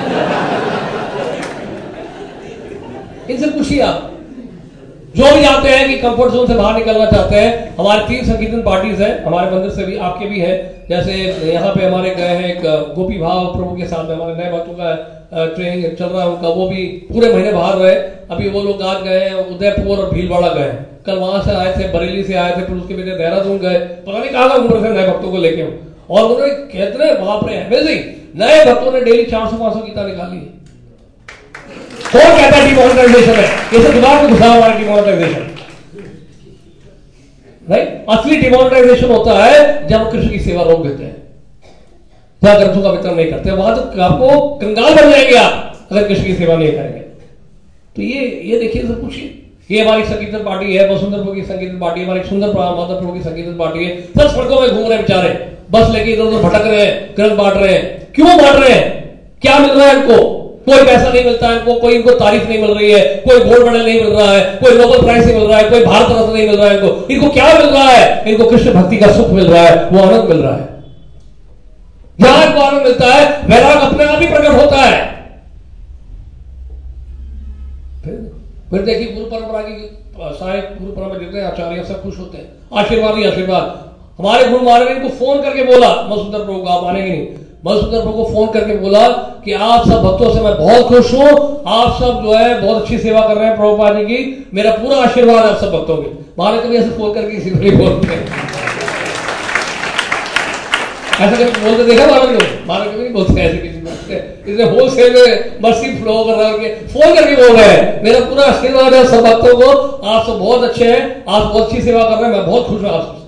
इनसे पूछिए आप, जो भी जानते हैं कि कंफर्ट जोन से बाहर निकलना चाहते हैं। हमारे तीन संकीर्तन पार्टीज हैं, हमारे मंदिर से भी, आपके भी है। जैसे यहाँ पे हमारे गए हैं एक गोपी भाव प्रभु के साथ में, हमारे नए भक्तों का ट्रेनिंग चल रहा है उनका, वो भी पूरे महीने बाहर रहे। अभी वो लोग आज गए हैं उदयपुर और भीलवाड़ा गए, कल वहां से आए थे, बरेली से आए थे, फिर उसके पीछे देहरादून गए, पता नहीं कहां घूम रहे थे नए भक्तों को लेके। और उन्होंने कितने बाप रे अमेजिंग, नए भक्तों ने डेली चार सौ पांच सौ गीता निकाली है। कौन कहता है डिमोनेटाइजेशन है? ये सब दिमाग में घुसा हुआ है डिमोनेटाइजेशन, राइट? असली डिमोनेटाइजेशन होता है जब कृष्ण की सेवा रोक देते हैं, जहां ग्रंथों का वितरण नहीं करते, वहां तो आपको कंगाल बन जाएंगे आप अगर कृष्ण की सेवा नहीं करेंगे। तो ये ये देखिए, सब पूछिए। ये हमारी संकीर्तन पार्टी है, वसुंधर प्रभु की संकीर्तन पार्टी है, हमारी सुंदर माधव प्रभु की संकीर्तन पार्टी है। सब सड़कों में घूम रहे हैं बेचारे, बस लेके इधर उधर भटक रहे हैं, ग्रंथ बांट रहे हैं। क्यों बांट रहे हैं? क्या मिल रहा है इनको? कोई पैसा नहीं मिलता है इनको, कोई इनको तारीफ नहीं मिल रही है, कोई गोल्ड मेडल नहीं मिल रहा है, कोई नोबेल प्राइज नहीं मिल रहा है, कोई भारत रत्न नहीं मिल रहा है इनको। इनको क्या मिल रहा है? इनको कृष्ण भक्ति का सुख मिल रहा है, वो आनंद मिल रहा है। जहां इनको आनंद मिलता है, वैराग अपने आप ही प्रकट होता है। फिर देखिए गुरु परंपरा की सारे गुरु परंपरा जितने आचार्य सब खुश होते हैं, आशीर्वाद ही आशीर्वाद। हमारे गुरु महाराज ने इनको फोन करके बोला, मधुसूदन प्रभु को आप मानेंगे नहीं, मधुसूदन प्रभु को फोन करके बोला कि आप सब भक्तों से मैं बहुत खुश हूं, आप सब जो है बहुत अच्छी सेवा कर रहे हैं प्रभुपाद जी की, मेरा पूरा आशीर्वाद है आप सब भक्तों के। महाराज कभी ऐसे फोन करके किसी को नहीं बोलते, ऐसा कभी बोलते देखा महाराज को? महाराज कभी नहीं बोलते ऐसे किसी को, इसे होलसेल में मर्सी फ्लो कर रहा है, फोन करके बोल रहे हैं मेरा पूरा आशीर्वाद है सब भक्तों को, आप सब बहुत अच्छे हैं, आप बहुत अच्छी सेवा कर रहे हैं, मैं बहुत खुश हूं आप सबसे।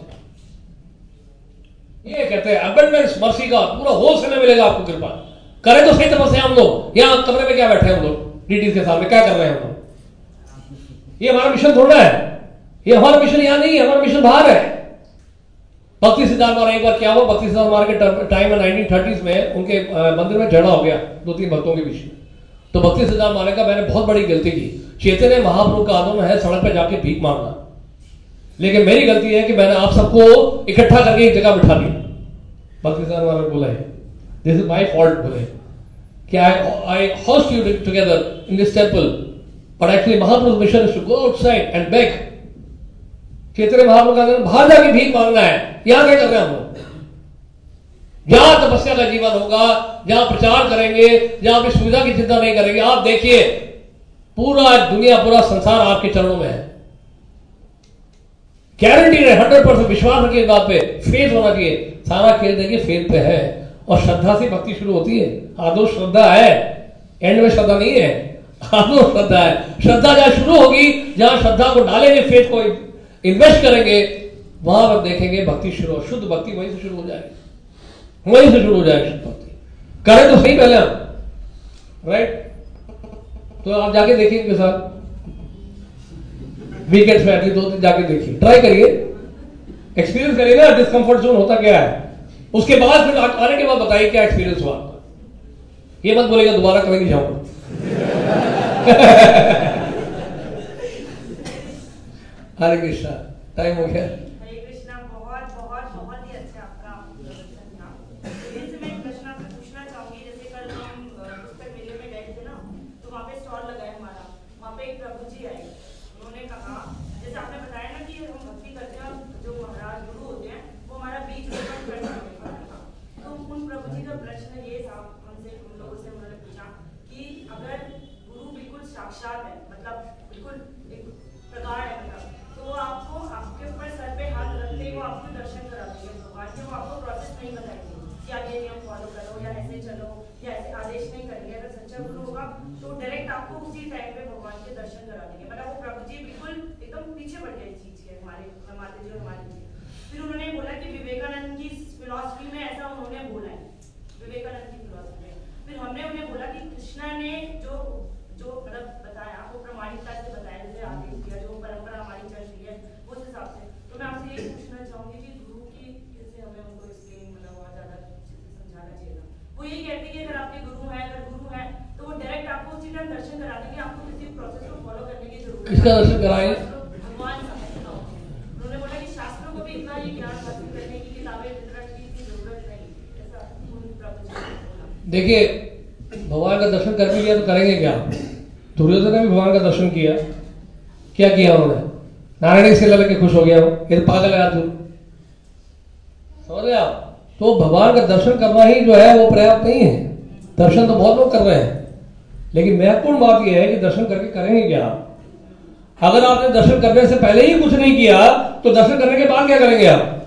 ये कहते हैं अबंडेंस मर्सी का पूरा होलसेल में मिलेगा आपको कृपा। करें तो सही तपस्या हम लोग, यहाँ कमरे में क्या बैठे हैं हम लोग डीटी के सामने, क्या कर रहे हैं हम लोग? ये हमारा मिशन थोड़ा है, ये हमारा मिशन यहाँ नहीं है, हमारा मिशन बाहर है। भक्ति सिद्धार्थ महाराज एक बार क्या हुआ, भक्ति सिद्धार्थ महाराज के टाइम में नाइनटीन थर्टीज़ में उनके मंदिर में झगड़ा हो गया दो तीन भक्तों के बीच में। तो भक्ति सिद्धार्थ महाराज का मैंने बहुत बड़ी गलती की। चैतन्य महाप्रभु का आदम है सड़क पर जाके भीख मांगना, लेकिन मेरी गलती है कि मैंने आप सबको इकट्ठा करके एक जगह बिठा दिया। भक्ति सिद्धार्थ महाराज बोला है दिस इज माई फॉल्ट, बोले कि I host you together in this temple, but actually Mahaprabhu mission is to go outside and beg. Chaitanya Mahaprabhu का बाहर जाके भीख मांगना है, यहां क्या कर रहे हैं हम लोग? जहां तपस्या का जीवन होगा, जहां प्रचार करेंगे, जहां अपनी सुविधा की चिंता नहीं करेंगे, आप देखिए पूरा दुनिया, पूरा संसार आपके चरणों में है। गारंटी है, हंड्रेड परसेंट विश्वास रखिए बात पे, फेथ होना चाहिए। सारा खेल देखिए फेथ पे है, और श्रद्धा से भक्ति शुरू होती है। आदो श्रद्धा है, एंड में श्रद्धा नहीं है, आदो श्रद्धा है। श्रद्धा जहां शुरू होगी, जहां श्रद्धा को डालेंगे, फेथ को इन्वेस्ट करेंगे, वहां पर देखेंगे भक्ति शुरू हो, शुद्ध भक्ति वहीं से शुरू हो जाएगी, वहीं से शुरू हो जाएगी शुद्ध भक्ति। करें तो सही पहले हम, राइट? तो आप जाके देखिए इनके साथ वीकेंड में एटलीस्ट दो दिन जाके देखिए, ट्राई करिए, एक्सपीरियंस करिए ना डिस्कंफर्ट जोन होता क्या है। उसके बाद फिर आने के बाद बताइए क्या एक्सपीरियंस हुआ। ये मत बोलेगा दोबारा करेंगे जाऊंगा। हरे कृष्णा, टाइम हो गया। हरे कृष्णा, बहुत बहुत बहुत ही अच्छा आपका प्रवचन था। इससे मैं एक प्रश्न आपसे पूछना चाहूंगी, जैसे कल हम पुस्तक मेले में गए थे ना, तो वहाँ पे स्टॉल लगा है हमारा, वहाँ पे एक प्रभु जी आए, उन्होंने कहा, जैसे आपने बताया ना कि हम भक्ति करते हैं, जो महाराज गुरु होते हैं वो हमारा बीच में करते हैं, तो उन प्रभु जी का प्रश्न ये था हमसे, हम लोगों से उन्होंने पूछा कि अगर गुरु बिल्कुल साक्षात है, मतलब बिल्कुल एक प्रगाढ़ है, मतलब तो वो आपको आपके ऊपर सर पे हाथ रखते ही वो आपको दर्शन कराते हैं भगवान के, वो आपको प्रोसेस नहीं बताएंगे कि आप ये नियम फॉलो करो या ऐसे चलो या ऐसे आदेश नहीं करेंगे। अगर सच्चा गुरु होगा तो डायरेक्ट आपको उसी टाइम पे भगवान के दर्शन करा देंगे। मतलब वो प्रभु जी बिल्कुल एकदम पीछे बढ़ गए इस चीज के, हमारे माता जी और हमारे जी। फिर उन्होंने बोला कि विवेकानंद की फिलॉसफी में ऐसा उन्होंने बोला है, विवेकानंद की फिलॉसफी में। फिर हमने उन्हें बोला कि कृष्णा ने जो जो मतलब बताया वो प्रमाणिकता से बताया, जैसे आदेश दिया, जो परंपरा हमारी चल रही है उस हिसाब से। तो मैं आपसे ये पूछना चाहूंगी कि गुरु की कैसे हमें उनको एक्सप्लेन, मतलब बहुत ज्यादा समझाना चाहिए था। वो यही कहते हैं कि अगर आपके गुरु हैं, अगर गुरु हैं तो वो डायरेक्ट आपको उसी टाइम दर्शन करा देंगे, आपको किसी प्रोसेस को फॉलो करने की जरूरत है। किसका दर्शन कराएं? भगवान का। उन्होंने बोला कि शास्त्रों को भी इतना ही ज्ञान हासिल करने की, किताबें वितरण की जरूरत नहीं, ऐसा प्रभु जी ने बोला। देखिए, भगवान का दर्शन कर भी लिया तो करेंगे क्या? दुर्योधन ने भी भगवान का दर्शन किया, क्या किया उन्होंने? नारायण से लगे खुश हो गया, ये तो पागल है अर्जुन, समझ रहे आप? तो भगवान का दर्शन करना ही जो है वो पर्याप्त नहीं है। दर्शन तो बहुत लोग कर रहे हैं, लेकिन महत्वपूर्ण बात यह है कि दर्शन करके करेंगे क्या? अगर आपने दर्शन करने से पहले ही कुछ नहीं किया तो दर्शन करने के बाद क्या करेंगे आप?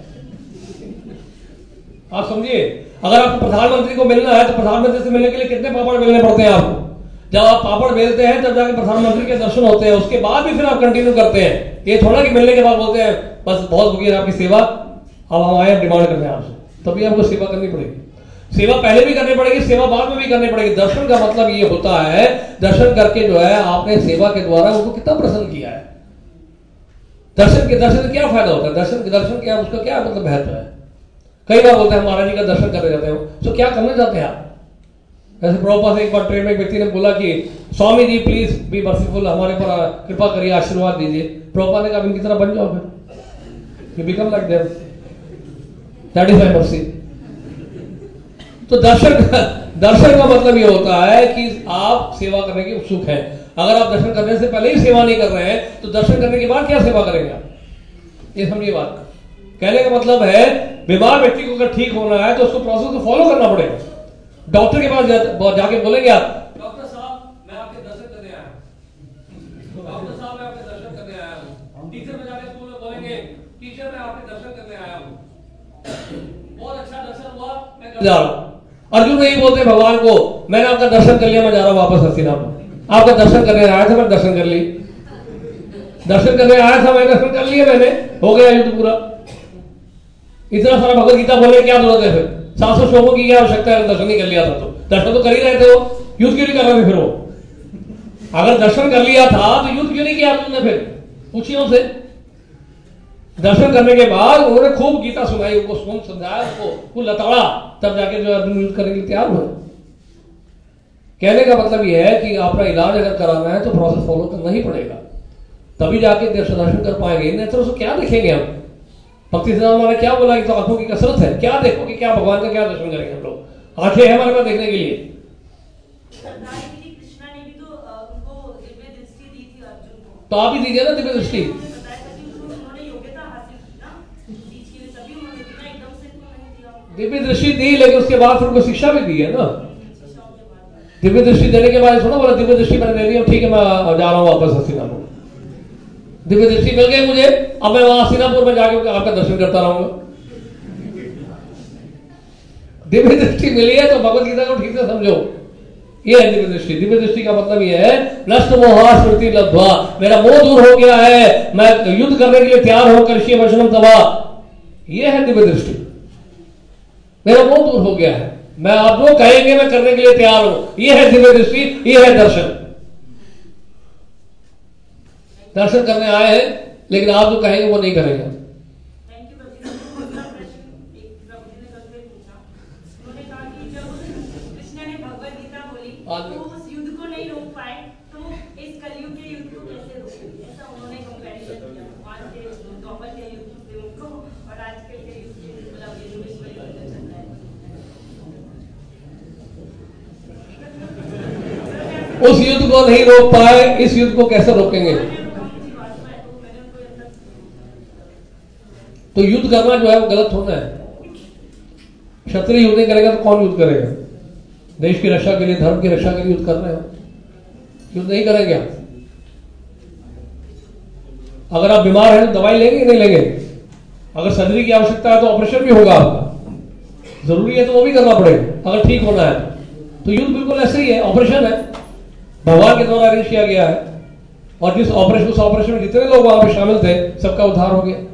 आप समझिए, अगर आपको प्रधानमंत्री को मिलना है तो प्रधानमंत्री से मिलने के लिए कितने पापड़ बेलने पड़ते हैं आपको? जब आप पापड़ बेलते हैं तब जाके प्रधानमंत्री के दर्शन होते हैं, उसके बाद भी फिर आप कंटिन्यू करते हैं। ये थोड़ा कि मिलने के बाद बोलते हैं बस बहुत हो गई आपकी सेवा, अब हम आए डिमांड करते हैं आपसे, तभी आपको सेवा करनी पड़ेगी। सेवा पहले भी करनी पड़ेगी, सेवा बाद में भी करनी पड़ेगी। दर्शन का मतलब ये होता है, दर्शन करके जो है आपने सेवा के द्वारा उनको कितना प्रसन्न किया है। दर्शन के दर्शन से क्या फायदा होता है? दर्शन के दर्शन क्या, उसका क्या मतलब महत्व है? कई बार बोलते हैं महाराज जी का दर्शन करने जाते हो, तो क्या करने जाते हैं आप? जैसे प्रभुपाद से एक बार ट्रेन में एक व्यक्ति ने बोला कि Swami ji please be merciful, हमारे पर कृपा करिए, आशीर्वाद दीजिए। प्रभुपाद ने कहा इनकी तरह बन जाओ, फिर you become like them, that is my mercy. तो दर्शन दर्शन का मतलब ये होता है कि आप सेवा करने के उत्सुक हैं। अगर आप दर्शन करने से पहले ही सेवा नहीं कर रहे हैं तो दर्शन करने के बाद क्या सेवा करेंगे आप? ये समझिए बात। कहने का मतलब है बीमार व्यक्ति को अगर ठीक होना है तो उसको प्रोसेस को फॉलो करना पड़ेगा। डॉक्टर के पास जा, जाके बोलेंगे आप डॉक्टर साहब मैं आपके दर्शन करने आया हूं, डॉक्टर साहब मैं आपके दर्शन करने आया हूं। टीचर में जाके स्कूल में बोलेंगे टीचर मैं आपके दर्शन करने आया हूं, बहुत अच्छा दर्शन हुआ, मैं जा रहा हूं। अर्जुन नहीं बोलते भगवान को मैंने आपका दर्शन कर लिया, मैं जा रहा हूं वापस हस्तिनापुर। आपका दर्शन करने आया था, मैं दर्शन कर ली, दर्शन करने आया था, मैं दर्शन कर लिया, मैंने हो गया युद्ध पूरा। इतना सारा भगवत गीता बोले क्या जरूरत है? फिर सात सौ श्लोकों की क्या आवश्यकता है? दर्शन नहीं कर लिया था तो दर्शन तो कर ही रहे थे, वो युद्ध क्यों नहीं कर रहे थे? फिर वो अगर दर्शन कर लिया था तो युद्ध क्यों नहीं किया तुमने? फिर पूछिए उनसे। दर्शन करने के बाद उन्होंने खूब गीता सुनाई, उनको सुन समझाया, उसको वो लताड़ा, तब जाके जो अर्जुन युद्ध करने के लिए तैयार हुए। कहने का मतलब यह है कि आपका इलाज अगर कराना है तो प्रोसेस फॉलो करना ही पड़ेगा, तभी जाके दर्शन कर पाएंगे। नहीं तो उसको क्या देखेंगे हम? भक्ति सिद्धांत ने क्या बोला कि तो आंखों की कसरत है, क्या देखो कि क्या भगवान का क्या दर्शन करेंगे हम लोग? आंखें हैं हमारे पास देखने के लिए। कृष्णा ने भी तो उनको दिव्य दृष्टि दी थी अर्जुन को, तो आप ही दीजिए ना दिव्य दृष्टि। उन्होंने योग्यता दिव्य दृष्टि दी, लेकिन उसके बाद फिर उनको शिक्षा भी दी है ना। दिव्य दृष्टि देने के बाद थोड़ा बोला दिव्य दृष्टि मैंने ले ली, ठीक है मैं जा रहा हूँ वापस हस्तिनापुर। दिव्य दृष्टि मिल गई मुझे, अब मैं वहां हस्तिनापुर में जाके आपका दर्शन करता रहूंगा। दिव्य दृष्टि मिली है तो भगवत गीता को ठीक से समझो, ये है दिव्य दृष्टि। दिव्य दृष्टि का मतलब ये है नष्ट मोहा स्मृति लब्ध्वा, मेरा मोह दूर हो गया है, मैं युद्ध करने के लिए तैयार होकर ऋषि वचनम तवा, ये है दिव्य दृष्टि। मेरा मोह दूर हो गया है, मैं आप जो कहेंगे मैं करने के लिए तैयार हूं, ये है दिव्य दृष्टि, ये है दर्शन। दर्शन करने आए हैं लेकिन आप जो कहेंगे वो नहीं करेंगे। तो उस युद्ध को नहीं रोक पाए, तो इस कलयुग के युद्ध को कैसे रोकेंगे? ऐसा उन्होंने कंपैरिजन किया भगवान के द्वापर के युद्ध को और आजकल के युद्ध के मतलब विश्व युद्ध चल रहा है। उस युद्ध को नहीं रोक पाए, इस युद्ध को कैसे रोकेंगे? तो युद्ध करना जो है वो गलत होना है। क्षत्रिय युद्ध नहीं करेगा तो कौन युद्ध करेगा? देश की रक्षा के लिए, धर्म की रक्षा के लिए युद्ध कर रहे हो, युद्ध नहीं करेंगे आप। अगर आप बीमार हैं तो दवाई लेंगे कि नहीं लेंगे? अगर सर्जरी की आवश्यकता है तो ऑपरेशन भी होगा आपका, जरूरी है तो वो भी करना पड़ेगा अगर ठीक होना है तो। युद्ध बिल्कुल ऐसे ही है, ऑपरेशन है, भगवान के द्वारा अरेंज किया गया है, और जिस ऑपरेशन उस ऑपरेशन में जितने लोग वहां पे शामिल थे सबका उद्धार हो गया,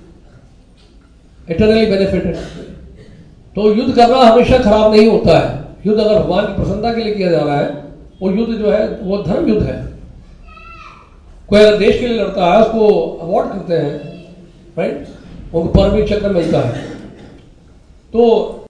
इटरनली बेनिफिटेड। तो युद्ध करना हमेशा खराब नहीं होता है। युद्ध अगर भगवान की प्रसन्नता के लिए किया जा रहा है, वो युद्ध जो है वो धर्म युद्ध है। कोई अगर देश के लिए लड़ता है उसको अवार्ड करते हैं, राइट, उनको परमवीर चक्र मिलता है। तो